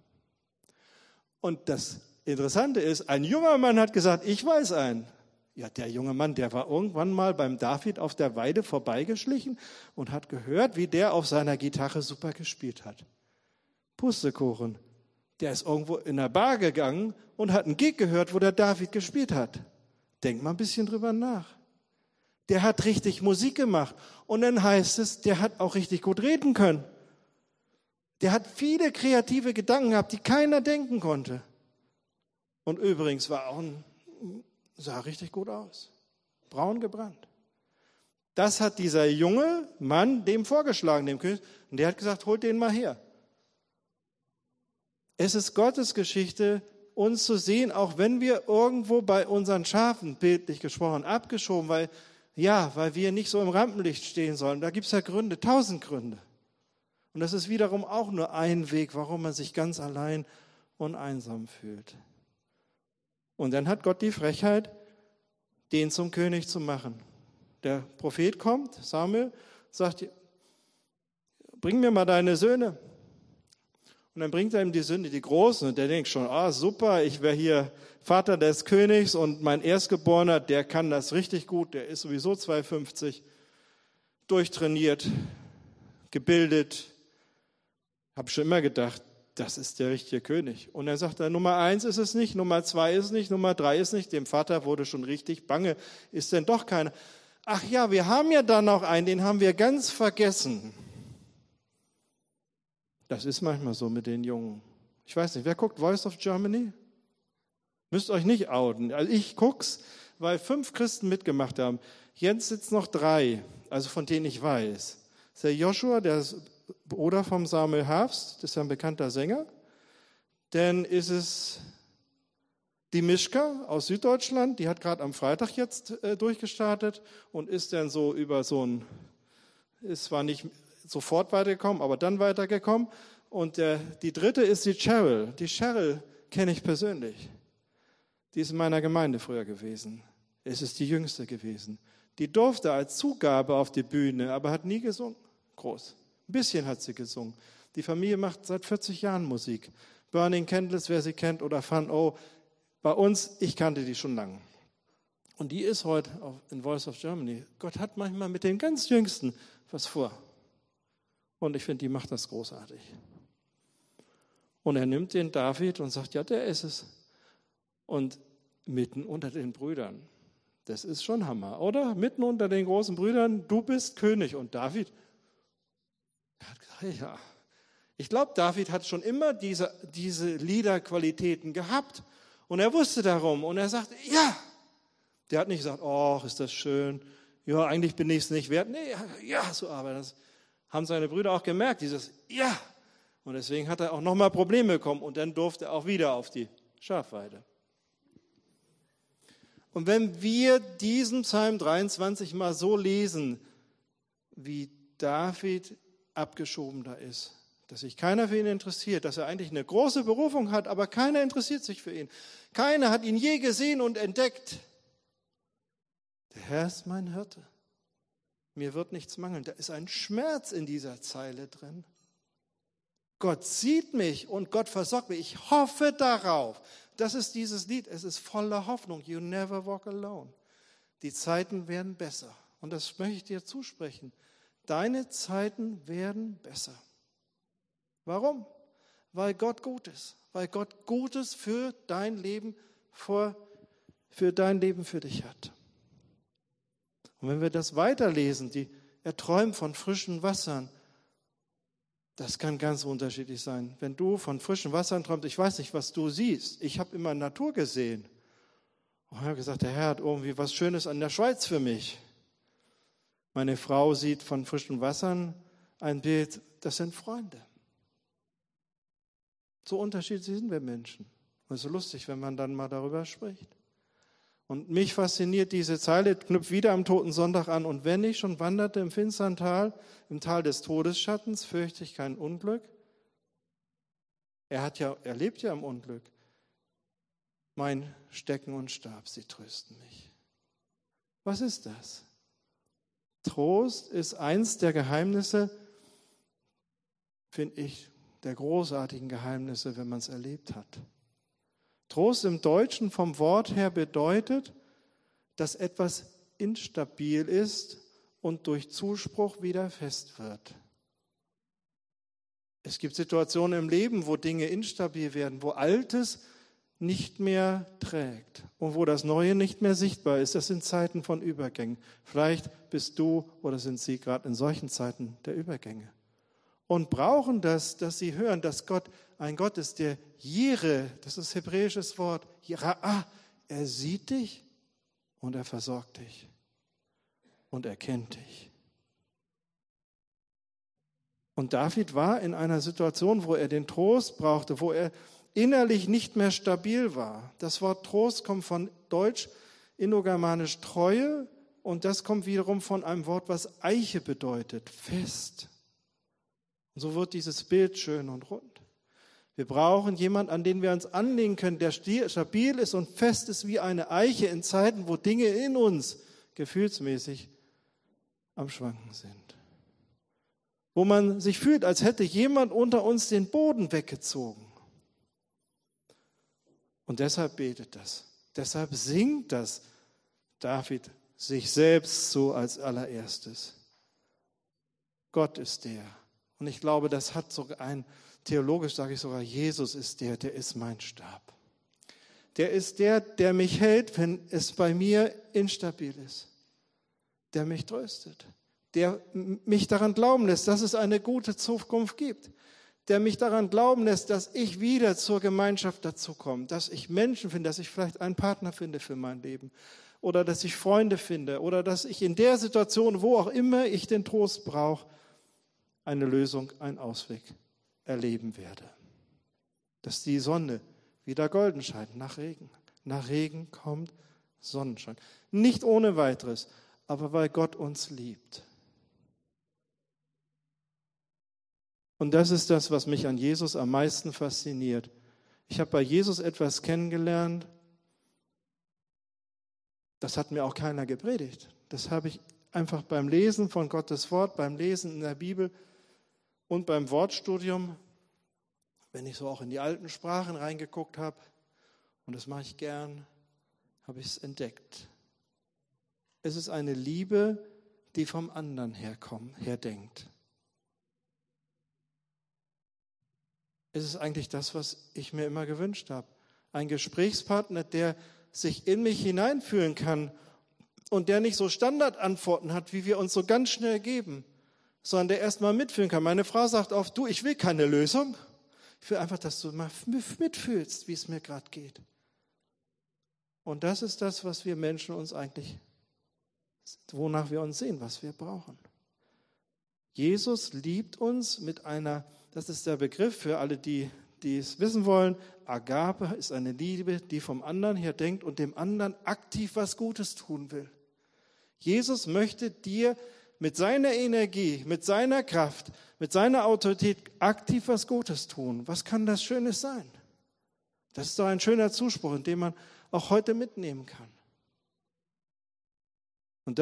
Und das Interessante ist, ein junger Mann hat gesagt, ich weiß einen. Ja, der junge Mann, der war irgendwann mal beim David auf der Weide vorbeigeschlichen und hat gehört, wie der auf seiner Gitarre super gespielt hat. Pustekuchen. Der ist irgendwo in der Bar gegangen und hat einen Gig gehört, wo der David gespielt hat. Denk mal ein bisschen drüber nach. Der hat richtig Musik gemacht. Und dann heißt es, der hat auch richtig gut reden können. Der hat viele kreative Gedanken gehabt, die keiner denken konnte. Und übrigens sah richtig gut aus. Braun gebrannt. Das hat dieser junge Mann dem vorgeschlagen, dem König. Und der hat gesagt, holt den mal her. Es ist Gottes Geschichte, uns zu sehen, auch wenn wir irgendwo bei unseren Schafen, bildlich gesprochen, abgeschoben, weil wir nicht so im Rampenlicht stehen sollen. Da gibt es ja Gründe, 1000 Gründe. Und das ist wiederum auch nur ein Weg, warum man sich ganz allein und einsam fühlt. Und dann hat Gott die Frechheit, den zum König zu machen. Der Prophet kommt, Samuel, sagt, bring mir mal deine Söhne. Und dann bringt er ihm die Söhne, die Großen, und der denkt schon, super, ich wäre hier Vater des Königs und mein Erstgeborener, der kann das richtig gut, der ist sowieso 2,50, durchtrainiert, gebildet. Habe schon immer gedacht, das ist der richtige König. Und dann sagt er, Nummer 1 ist es nicht, Nummer 2 ist es nicht, Nummer 3 ist es nicht. Dem Vater wurde schon richtig bange, ist denn doch keiner. Ach ja, wir haben ja da noch einen, den haben wir ganz vergessen. Das ist manchmal so mit den Jungen. Ich weiß nicht, wer guckt Voice of Germany? Müsst euch nicht outen. Also ich guck's, weil 5 Christen mitgemacht haben. Jetzt sitzen noch 3, also von denen ich weiß. Das ist der Joshua, der ist Bruder vom Samuel Harfst, das ist ja ein bekannter Sänger. Dann ist es die Mischka aus Süddeutschland, die hat gerade am Freitag jetzt durchgestartet und ist dann so über ist zwar nicht sofort weitergekommen, aber dann weitergekommen. Und die dritte ist die Cheryl. Die Cheryl kenne ich persönlich. Die ist in meiner Gemeinde früher gewesen. Es ist die jüngste gewesen. Die durfte als Zugabe auf die Bühne, aber hat nie gesungen. Groß. Ein bisschen hat sie gesungen. Die Familie macht seit 40 Jahren Musik. Burning Candles, wer sie kennt, oder Fun O. Bei uns, ich kannte die schon lange. Und die ist heute in Voice of Germany. Gott hat manchmal mit den ganz Jüngsten was vor. Und ich finde, die macht das großartig. Und er nimmt den David und sagt, ja, der ist es. Und mitten unter den Brüdern. Das ist schon Hammer, oder? Mitten unter den großen Brüdern, du bist König. Und David, er hat gesagt, ja. Ich glaube, David hat schon immer diese Liederqualitäten gehabt. Und er wusste darum. Und er sagte, ja. Der hat nicht gesagt, oh, ist das schön. Ja, eigentlich bin ich es nicht wert. Nee, ja, so, aber das haben seine Brüder auch gemerkt, dieses ja. Und deswegen hat er auch nochmal Probleme bekommen. Und dann durfte er auch wieder auf die Schafweide. Und wenn wir diesen Psalm 23 mal so lesen, wie David abgeschoben da ist, dass sich keiner für ihn interessiert, dass er eigentlich eine große Berufung hat, aber keiner interessiert sich für ihn. Keiner hat ihn je gesehen und entdeckt. Der Herr ist mein Hirte. Mir wird nichts mangeln. Da ist ein Schmerz in dieser Zeile drin. Gott sieht mich und Gott versorgt mich. Ich hoffe darauf. Das ist dieses Lied. Es ist voller Hoffnung. You never walk alone. Die Zeiten werden besser. Und das möchte ich dir zusprechen. Deine Zeiten werden besser. Warum? Weil Gott gut ist. Weil Gott Gutes für dein Leben für dich hat. Und wenn wir das weiterlesen, er träumt von frischen Wassern, das kann ganz unterschiedlich sein. Wenn du von frischen Wassern träumst, ich weiß nicht, was du siehst. Ich habe immer Natur gesehen. Und ich habe gesagt, der Herr hat irgendwie was Schönes an der Schweiz für mich. Meine Frau sieht von frischen Wassern ein Bild, das sind Freunde. So unterschiedlich sind wir Menschen. Und es ist lustig, wenn man dann mal darüber spricht. Und mich fasziniert diese Zeile, knüpft wieder am Toten Sonntag an. Und wenn ich schon wanderte im finstern Tal, im Tal des Todesschattens, fürchte ich kein Unglück. Er lebt ja im Unglück. Mein Stecken und Stab, sie trösten mich. Was ist das? Trost ist eins der Geheimnisse, finde ich, der großartigen Geheimnisse, wenn man es erlebt hat. Trost im Deutschen vom Wort her bedeutet, dass etwas instabil ist und durch Zuspruch wieder fest wird. Es gibt Situationen im Leben, wo Dinge instabil werden, wo Altes nicht mehr trägt und wo das Neue nicht mehr sichtbar ist. Das sind Zeiten von Übergängen. Vielleicht bist du oder sind Sie gerade in solchen Zeiten der Übergänge. Und brauchen das, dass sie hören, dass Gott ein Gott ist, der Jire, das ist hebräisches Wort, Jira'ah, er sieht dich und er versorgt dich und er kennt dich. Und David war in einer Situation, wo er den Trost brauchte, wo er innerlich nicht mehr stabil war. Das Wort Trost kommt von Deutsch, indogermanisch Treue, und das kommt wiederum von einem Wort, was Eiche bedeutet, fest. Und so wird dieses Bild schön und rund. Wir brauchen jemanden, an den wir uns anlegen können, der stabil ist und fest ist wie eine Eiche in Zeiten, wo Dinge in uns gefühlsmäßig am Schwanken sind. Wo man sich fühlt, als hätte jemand unter uns den Boden weggezogen. Und deshalb betet das. Deshalb singt das David sich selbst so als allererstes. Gott ist der. Und ich glaube, das hat sogar theologisch sage ich sogar, Jesus ist der ist mein Stab. Der ist der mich hält, wenn es bei mir instabil ist. Der mich tröstet. Der mich daran glauben lässt, dass es eine gute Zukunft gibt. der mich daran glauben lässt, dass ich wieder zur Gemeinschaft dazukomme, dass ich Menschen finde, dass ich vielleicht einen Partner finde für mein Leben oder dass ich Freunde finde oder dass ich in der Situation, wo auch immer ich den Trost brauche, eine Lösung, einen Ausweg erleben werde. Dass die Sonne wieder golden scheint nach Regen. Nach Regen kommt Sonnenschein. Nicht ohne weiteres, aber weil Gott uns liebt. Und das ist das, was mich an Jesus am meisten fasziniert. Ich habe bei Jesus etwas kennengelernt, das hat mir auch keiner gepredigt. Das habe ich einfach beim Lesen von Gottes Wort, beim Lesen in der Bibel und beim Wortstudium, wenn ich so auch in die alten Sprachen reingeguckt habe, und das mache ich gern, habe ich es entdeckt. Es ist eine Liebe, die vom anderen her denkt. Es ist eigentlich das, was ich mir immer gewünscht habe. Ein Gesprächspartner, der sich in mich hineinfühlen kann und der nicht so Standardantworten hat, wie wir uns so ganz schnell geben, sondern der erstmal mitfühlen kann. Meine Frau sagt oft, du, ich will keine Lösung. Ich will einfach, dass du mal mitfühlst, wie es mir gerade geht. Und das ist das, was wir Menschen uns eigentlich, wonach wir uns sehen, was wir brauchen. Jesus liebt uns mit einer, das ist der Begriff für alle, die es wissen wollen, Agape ist eine Liebe, die vom anderen her denkt und dem anderen aktiv was Gutes tun will. Jesus möchte dir mit seiner Energie, mit seiner Kraft, mit seiner Autorität aktiv was Gutes tun. Was kann das Schönes sein? Das ist doch ein schöner Zuspruch, den man auch heute mitnehmen kann. Und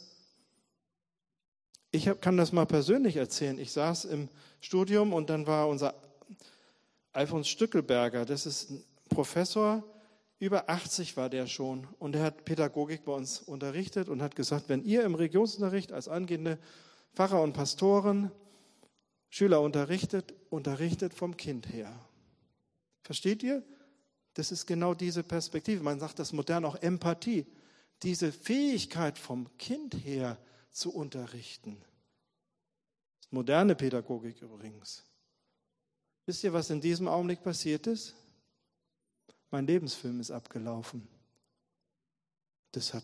kann das mal persönlich erzählen. Ich saß im Studium und dann war unser Alfons Stückelberger, das ist ein Professor, über 80 war der schon und er hat Pädagogik bei uns unterrichtet und hat gesagt, wenn ihr im Religionsunterricht als angehende Pfarrer und Pastoren Schüler unterrichtet vom Kind her. Versteht ihr? Das ist genau diese Perspektive. Man sagt das modern auch Empathie. Diese Fähigkeit vom Kind her zu unterrichten. Das ist moderne Pädagogik übrigens. Wisst ihr, was in diesem Augenblick passiert ist? Mein Lebensfilm ist abgelaufen. So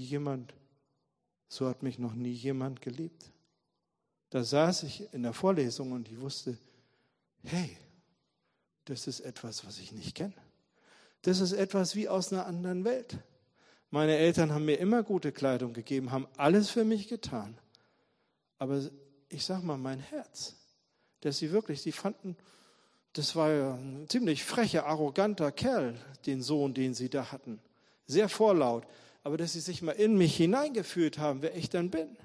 hat mich noch nie jemand geliebt. Da saß ich in der Vorlesung und ich wusste, hey, das ist etwas, was ich nicht kenne. Das ist etwas wie aus einer anderen Welt. Meine Eltern haben mir immer gute Kleidung gegeben, haben alles für mich getan. Aber ich sag mal, mein Herz, sie fanden, das war ja ein ziemlich frecher, arroganter Kerl, den Sohn, den sie da hatten. Sehr vorlaut. Aber dass sie sich mal in mich hineingefühlt haben, wer ich dann bin.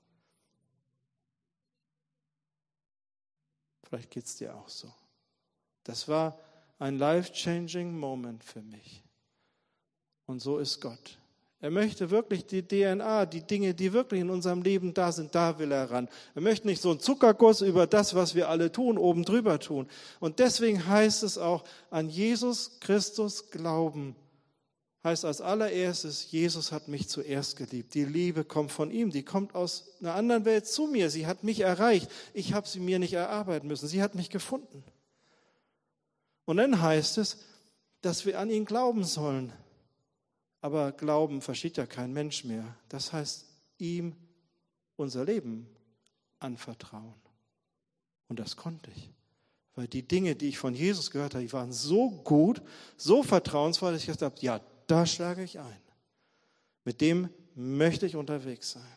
Vielleicht geht es dir auch so. Das war ein life-changing Moment für mich. Und so ist Gott. Er möchte wirklich die DNA, die Dinge, die wirklich in unserem Leben da sind, da will er ran. Er möchte nicht so einen Zuckerguss über das, was wir alle tun, oben drüber tun. Und deswegen heißt es auch, an Jesus Christus glauben. Heißt als allererstes, Jesus hat mich zuerst geliebt. Die Liebe kommt von ihm, die kommt aus einer anderen Welt zu mir. Sie hat mich erreicht. Ich habe sie mir nicht erarbeiten müssen. Sie hat mich gefunden. Und dann heißt es, dass wir an ihn glauben sollen. Aber Glauben versteht ja kein Mensch mehr. Das heißt, ihm unser Leben anvertrauen. Und das konnte ich. Weil die Dinge, die ich von Jesus gehört habe, die waren so gut, so vertrauensvoll, dass ich gesagt habe, ja, da schlage ich ein. Mit dem möchte ich unterwegs sein.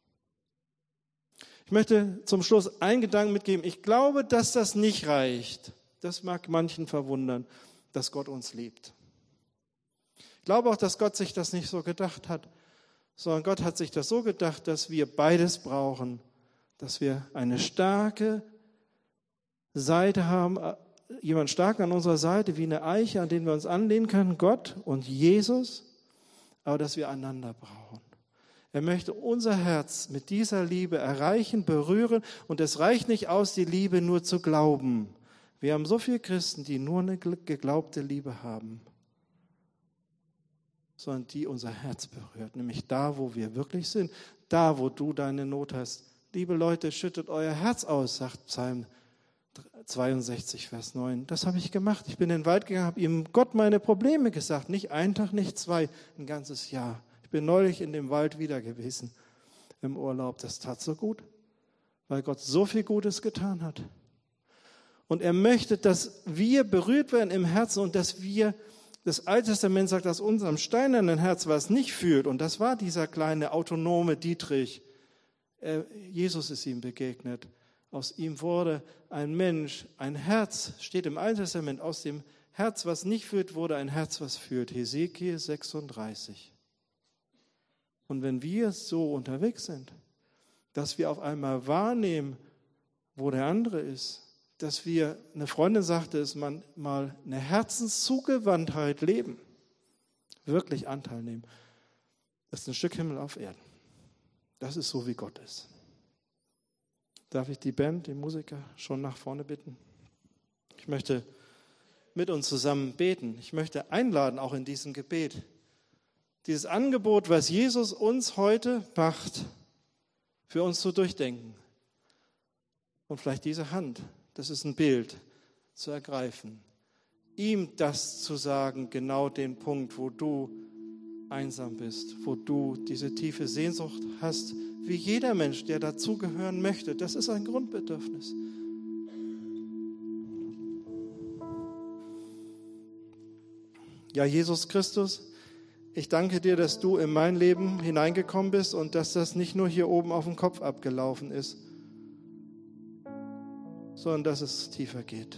Ich möchte zum Schluss einen Gedanken mitgeben. Ich glaube, dass das nicht reicht. Das mag manchen verwundern, dass Gott uns liebt. Ich glaube auch, dass Gott sich das nicht so gedacht hat, sondern Gott hat sich das so gedacht, dass wir beides brauchen, dass wir eine starke Seite haben, jemand stark an unserer Seite, wie eine Eiche, an den wir uns anlehnen können, Gott und Jesus, aber dass wir einander brauchen. Er möchte unser Herz mit dieser Liebe erreichen, berühren und es reicht nicht aus, die Liebe nur zu glauben. Wir haben so viele Christen, die nur eine geglaubte Liebe haben, sondern die unser Herz berührt, nämlich da, wo wir wirklich sind, da, wo du deine Not hast. Liebe Leute, schüttet euer Herz aus, sagt Psalm 62, Vers 9. Das habe ich gemacht. Ich bin in den Wald gegangen, habe ihm Gott meine Probleme gesagt. Nicht einen Tag, nicht zwei, ein ganzes Jahr. Ich bin neulich in dem Wald wieder gewesen im Urlaub. Das tat so gut, weil Gott so viel Gutes getan hat. Und er möchte, dass wir berührt werden im Herzen und dass wir, das Alte Testament sagt, aus unserem steinernen Herz, was nicht fühlt, und das war dieser kleine autonome Dietrich, Jesus ist ihm begegnet. Aus ihm wurde ein Mensch, ein Herz, steht im Alten Testament, aus dem Herz, was nicht fühlt, wurde ein Herz, was fühlt. Hesekiel 36. Und wenn wir so unterwegs sind, dass wir auf einmal wahrnehmen, wo der andere ist, dass wir, eine Freundin sagte es mal, eine Herzenszugewandtheit leben, wirklich Anteil nehmen, das ist ein Stück Himmel auf Erden. Das ist so, wie Gott ist. Darf ich die Band, die Musiker schon nach vorne bitten? Ich möchte mit uns zusammen beten. Ich möchte einladen, auch in diesem Gebet, dieses Angebot, was Jesus uns heute macht, für uns zu durchdenken. Und vielleicht diese Hand, das ist ein Bild, zu ergreifen. Ihm das zu sagen, genau den Punkt, wo du einsam bist, wo du diese tiefe Sehnsucht hast, wie jeder Mensch, der dazugehören möchte. Das ist ein Grundbedürfnis. Ja, Jesus Christus, ich danke dir, dass du in mein Leben hineingekommen bist und dass das nicht nur hier oben auf dem Kopf abgelaufen ist, sondern dass es tiefer geht.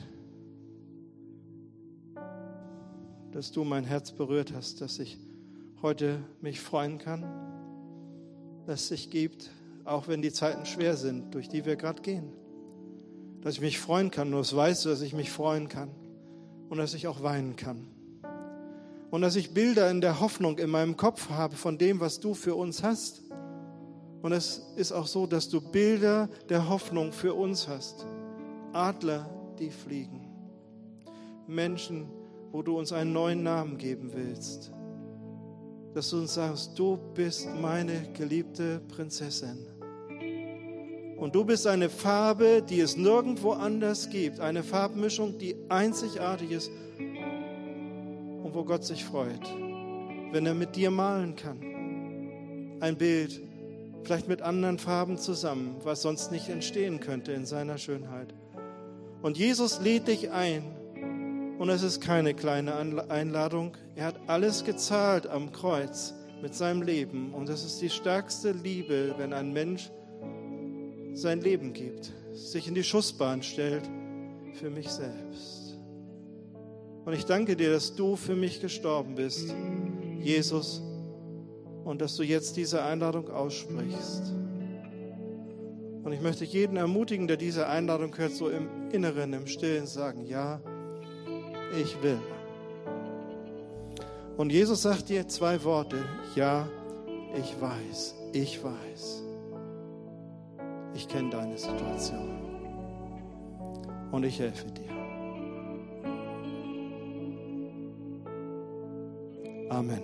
Dass du mein Herz berührt hast, dass ich heute mich freuen kann, dass es sich gibt, auch wenn die Zeiten schwer sind, durch die wir gerade gehen. Dass ich mich freuen kann, nur das weißt du, dass ich mich freuen kann und dass ich auch weinen kann. Und dass ich Bilder in der Hoffnung in meinem Kopf habe von dem, was du für uns hast. Und es ist auch so, dass du Bilder der Hoffnung für uns hast. Adler, die fliegen. Menschen, wo du uns einen neuen Namen geben willst. Dass du uns sagst, du bist meine geliebte Prinzessin. Und du bist eine Farbe, die es nirgendwo anders gibt. Eine Farbmischung, die einzigartig ist und wo Gott sich freut, wenn er mit dir malen kann. Ein Bild, vielleicht mit anderen Farben zusammen, was sonst nicht entstehen könnte in seiner Schönheit. Und Jesus lädt dich ein. Und es ist keine kleine Einladung. Er hat alles gezahlt am Kreuz mit seinem Leben. Und das ist die stärkste Liebe, wenn ein Mensch sein Leben gibt, sich in die Schussbahn stellt für mich selbst. Und ich danke dir, dass du für mich gestorben bist, Jesus, und dass du jetzt diese Einladung aussprichst. Und ich möchte jeden ermutigen, der diese Einladung hört, so im Inneren, im Stillen sagen, ja, ich will. Und Jesus sagt dir zwei Worte, ja, ich weiß, ich weiß. Ich kenne deine Situation und ich helfe dir. Amen.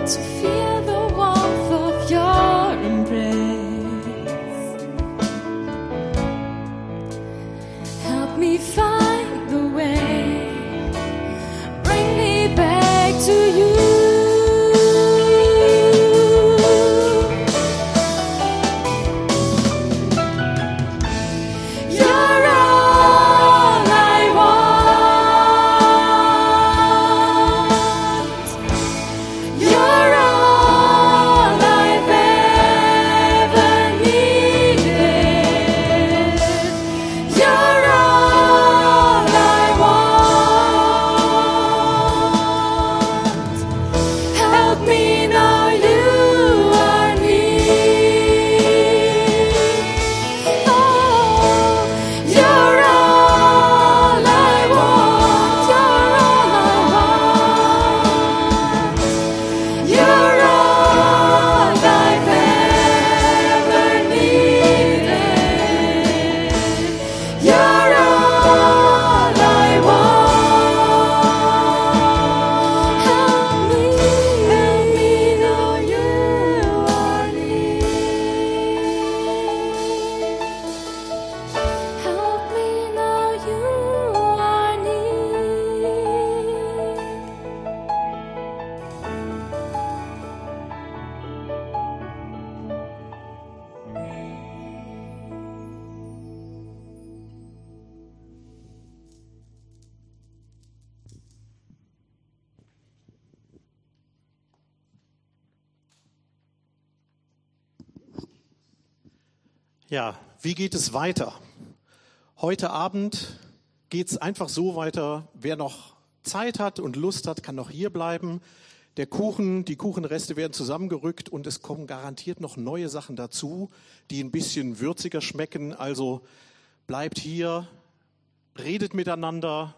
to feel the warmth of your embrace. Help me find the way, bring me back to you. Ja, wie geht es weiter? Heute Abend geht es einfach so weiter. Wer noch Zeit hat und Lust hat, kann noch hier bleiben. Der Kuchen, die Kuchenreste werden zusammengerückt und es kommen garantiert noch neue Sachen dazu, die ein bisschen würziger schmecken. Also bleibt hier, redet miteinander.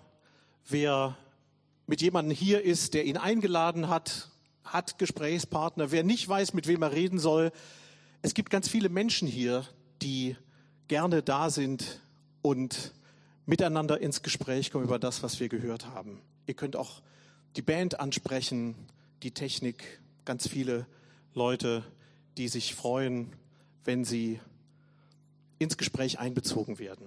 Wer mit jemandem hier ist, der ihn eingeladen hat, hat Gesprächspartner. Wer nicht weiß, mit wem er reden soll, es gibt ganz viele Menschen hier, die gerne da sind und miteinander ins Gespräch kommen über das, was wir gehört haben. Ihr könnt auch die Band ansprechen, die Technik, ganz viele Leute, die sich freuen, wenn sie ins Gespräch einbezogen werden.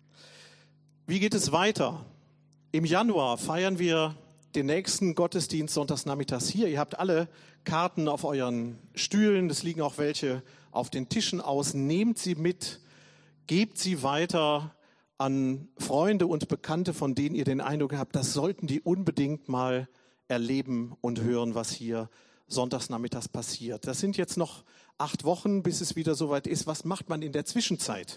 Wie geht es weiter? Im Januar feiern wir den nächsten Gottesdienst sonntagsnachmittags hier. Ihr habt alle Karten auf euren Stühlen, es liegen auch welche auf den Tischen aus. Nehmt sie mit, gebt sie weiter an Freunde und Bekannte, von denen ihr den Eindruck habt, das sollten die unbedingt mal erleben und hören, was hier sonntagsnachmittags passiert. Das sind jetzt noch 8 Wochen, bis es wieder soweit ist. Was macht man in der Zwischenzeit?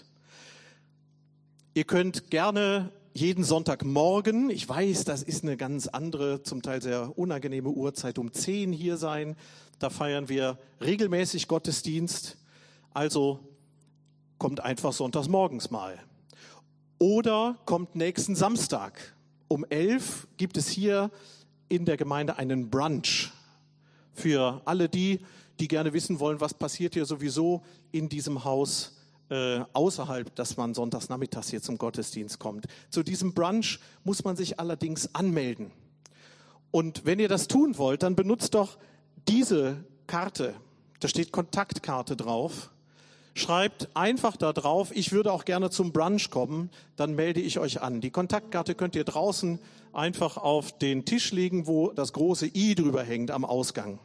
Ihr könnt gerne jeden Sonntagmorgen, ich weiß, das ist eine ganz andere, zum Teil sehr unangenehme Uhrzeit, um 10 hier sein. Da feiern wir regelmäßig Gottesdienst. Also kommt einfach sonntags morgens mal. Oder kommt nächsten Samstag. Um 11 gibt es hier in der Gemeinde einen Brunch. Für alle die gerne wissen wollen, was passiert hier sowieso in diesem Haus außerhalb, dass man sonntags nachmittags hier zum Gottesdienst kommt. Zu diesem Brunch muss man sich allerdings anmelden. Und wenn ihr das tun wollt, dann benutzt doch diese Karte. Da steht Kontaktkarte drauf. Schreibt einfach da drauf, ich würde auch gerne zum Brunch kommen, dann melde ich euch an. Die Kontaktkarte könnt ihr draußen einfach auf den Tisch legen, wo das große I drüber hängt am Ausgang.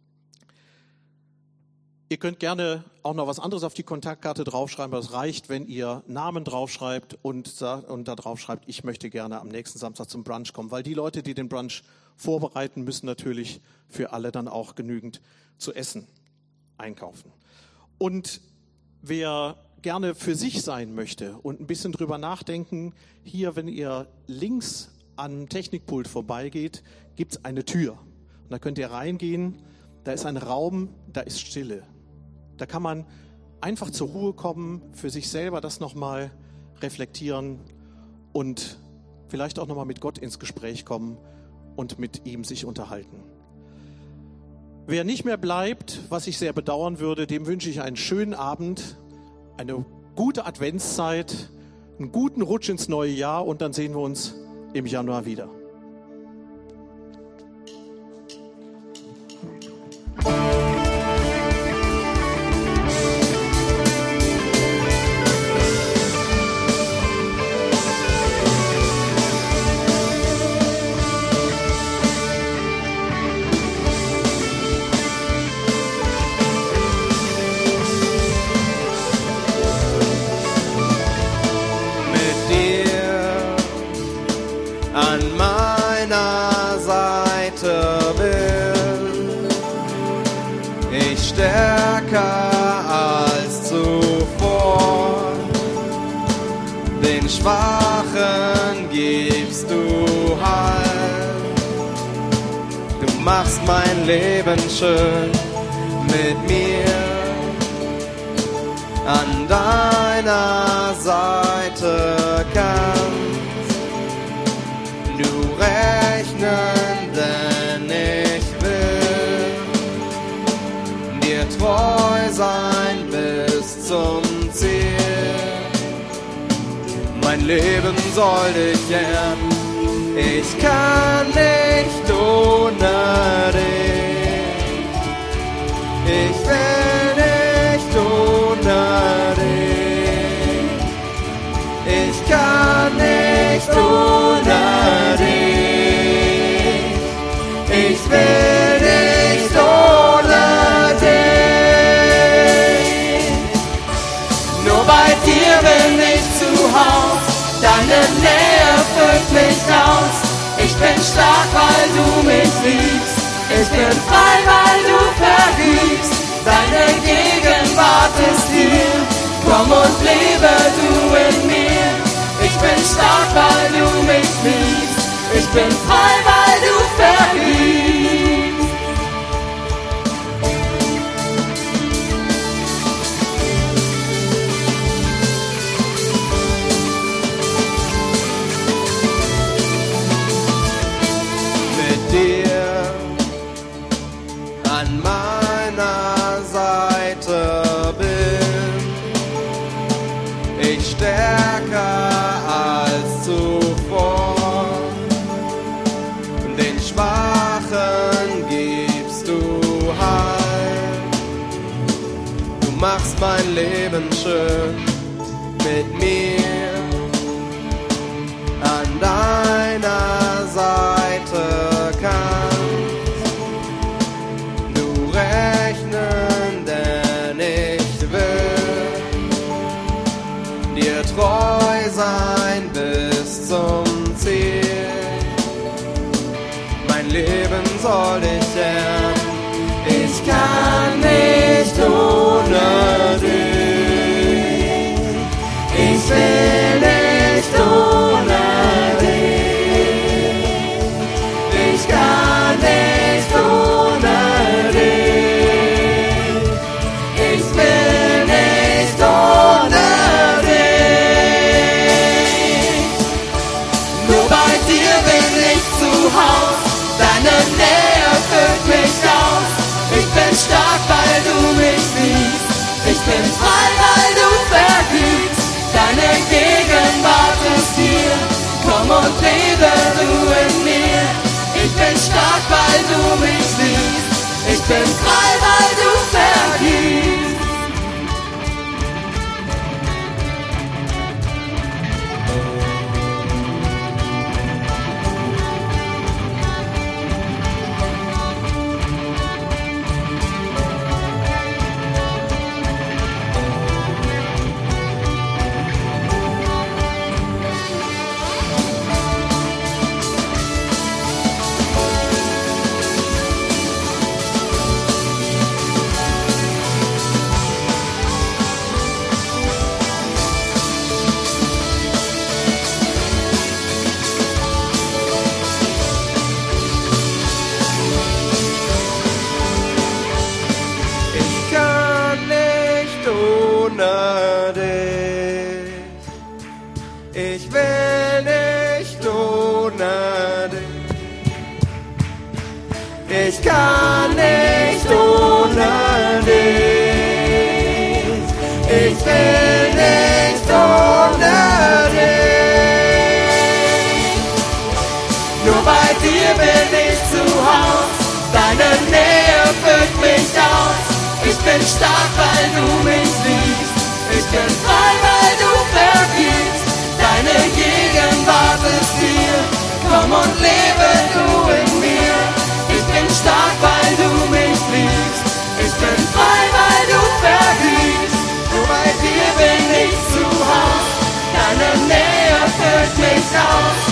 Ihr könnt gerne auch noch was anderes auf die Kontaktkarte draufschreiben, aber es reicht, wenn ihr Namen draufschreibt und da drauf schreibt, ich möchte gerne am nächsten Samstag zum Brunch kommen, weil die Leute, die den Brunch vorbereiten, müssen natürlich für alle dann auch genügend zu essen einkaufen. Und wer gerne für sich sein möchte und ein bisschen drüber nachdenken, hier, wenn ihr links am Technikpult vorbeigeht, gibt es eine Tür. Und da könnt ihr reingehen, da ist ein Raum, da ist Stille. Da kann man einfach zur Ruhe kommen, für sich selber das nochmal reflektieren und vielleicht auch nochmal mit Gott ins Gespräch kommen und mit ihm sich unterhalten. Wer nicht mehr bleibt, was ich sehr bedauern würde, dem wünsche ich einen schönen Abend, eine gute Adventszeit, einen guten Rutsch ins neue Jahr und dann sehen wir uns im Januar wieder. ich stärker als zuvor. Den Schwachen gibst du Halt. Du machst mein Leben schön mit mir. An deiner Seite kannst du rechnen, denn ich will dir treu sein bis zum Ziel. Mein Leben soll dich ehren, ich kann nicht ohne dich. Ich will nicht ohne dich. Ich kann nicht ohne dich. Ich will nicht ohne dich. Nur bei dir bin ich zu Haus, deine Nähe füllt mich aus. Ich bin stark, weil du mich liebst. Ich bin frei, weil du vergibst. Deine Gegenwart ist hier. Komm und lebe du in mir. Ich bin stark, weil du mich liebst. Ich bin frei, weil du vergibst. Mit dir an meiner Seite bin ich stärker als zuvor. Den Schwachen gibst du Halt. Du machst mein Leben schön mit mir. An deiner Seite kannst du rechnen, denn ich will dir treu sein bis zum Ziel. Mein Leben soll dich ehren, ich kann nicht ohne dich. Ich will nicht ohne dich. Ich kann nicht ohne dich. Ich will nicht ohne dich. Nur bei dir bin ich zu Haus, deine Nähe füllt mich aus. Ich bin stark, weil du mich liebst. Ich bin frei, weil du vergibst. Deine Gegenwart ist hier. Komm und lebe du in mir. Ich bin stark, weil du mich liebst. Ich bin frei, weil du vergibst. Ich will nicht ohne dich. Ich kann nicht ohne dich. Ich will nicht ohne dich. Nur bei dir bin ich zu Haus. Deine Nähe füllt mich aus. Ich bin stark, weil du mich liebst. Ich bin frei, weil du vergibst. Deine Gegenwart ist hier. Komm und lebe du in mir. Ich bin stark, weil du mich liebst. Ich bin frei, weil du vergibst. Nur bei dir bin ich zu Haus. Deine Nähe füllt mich aus.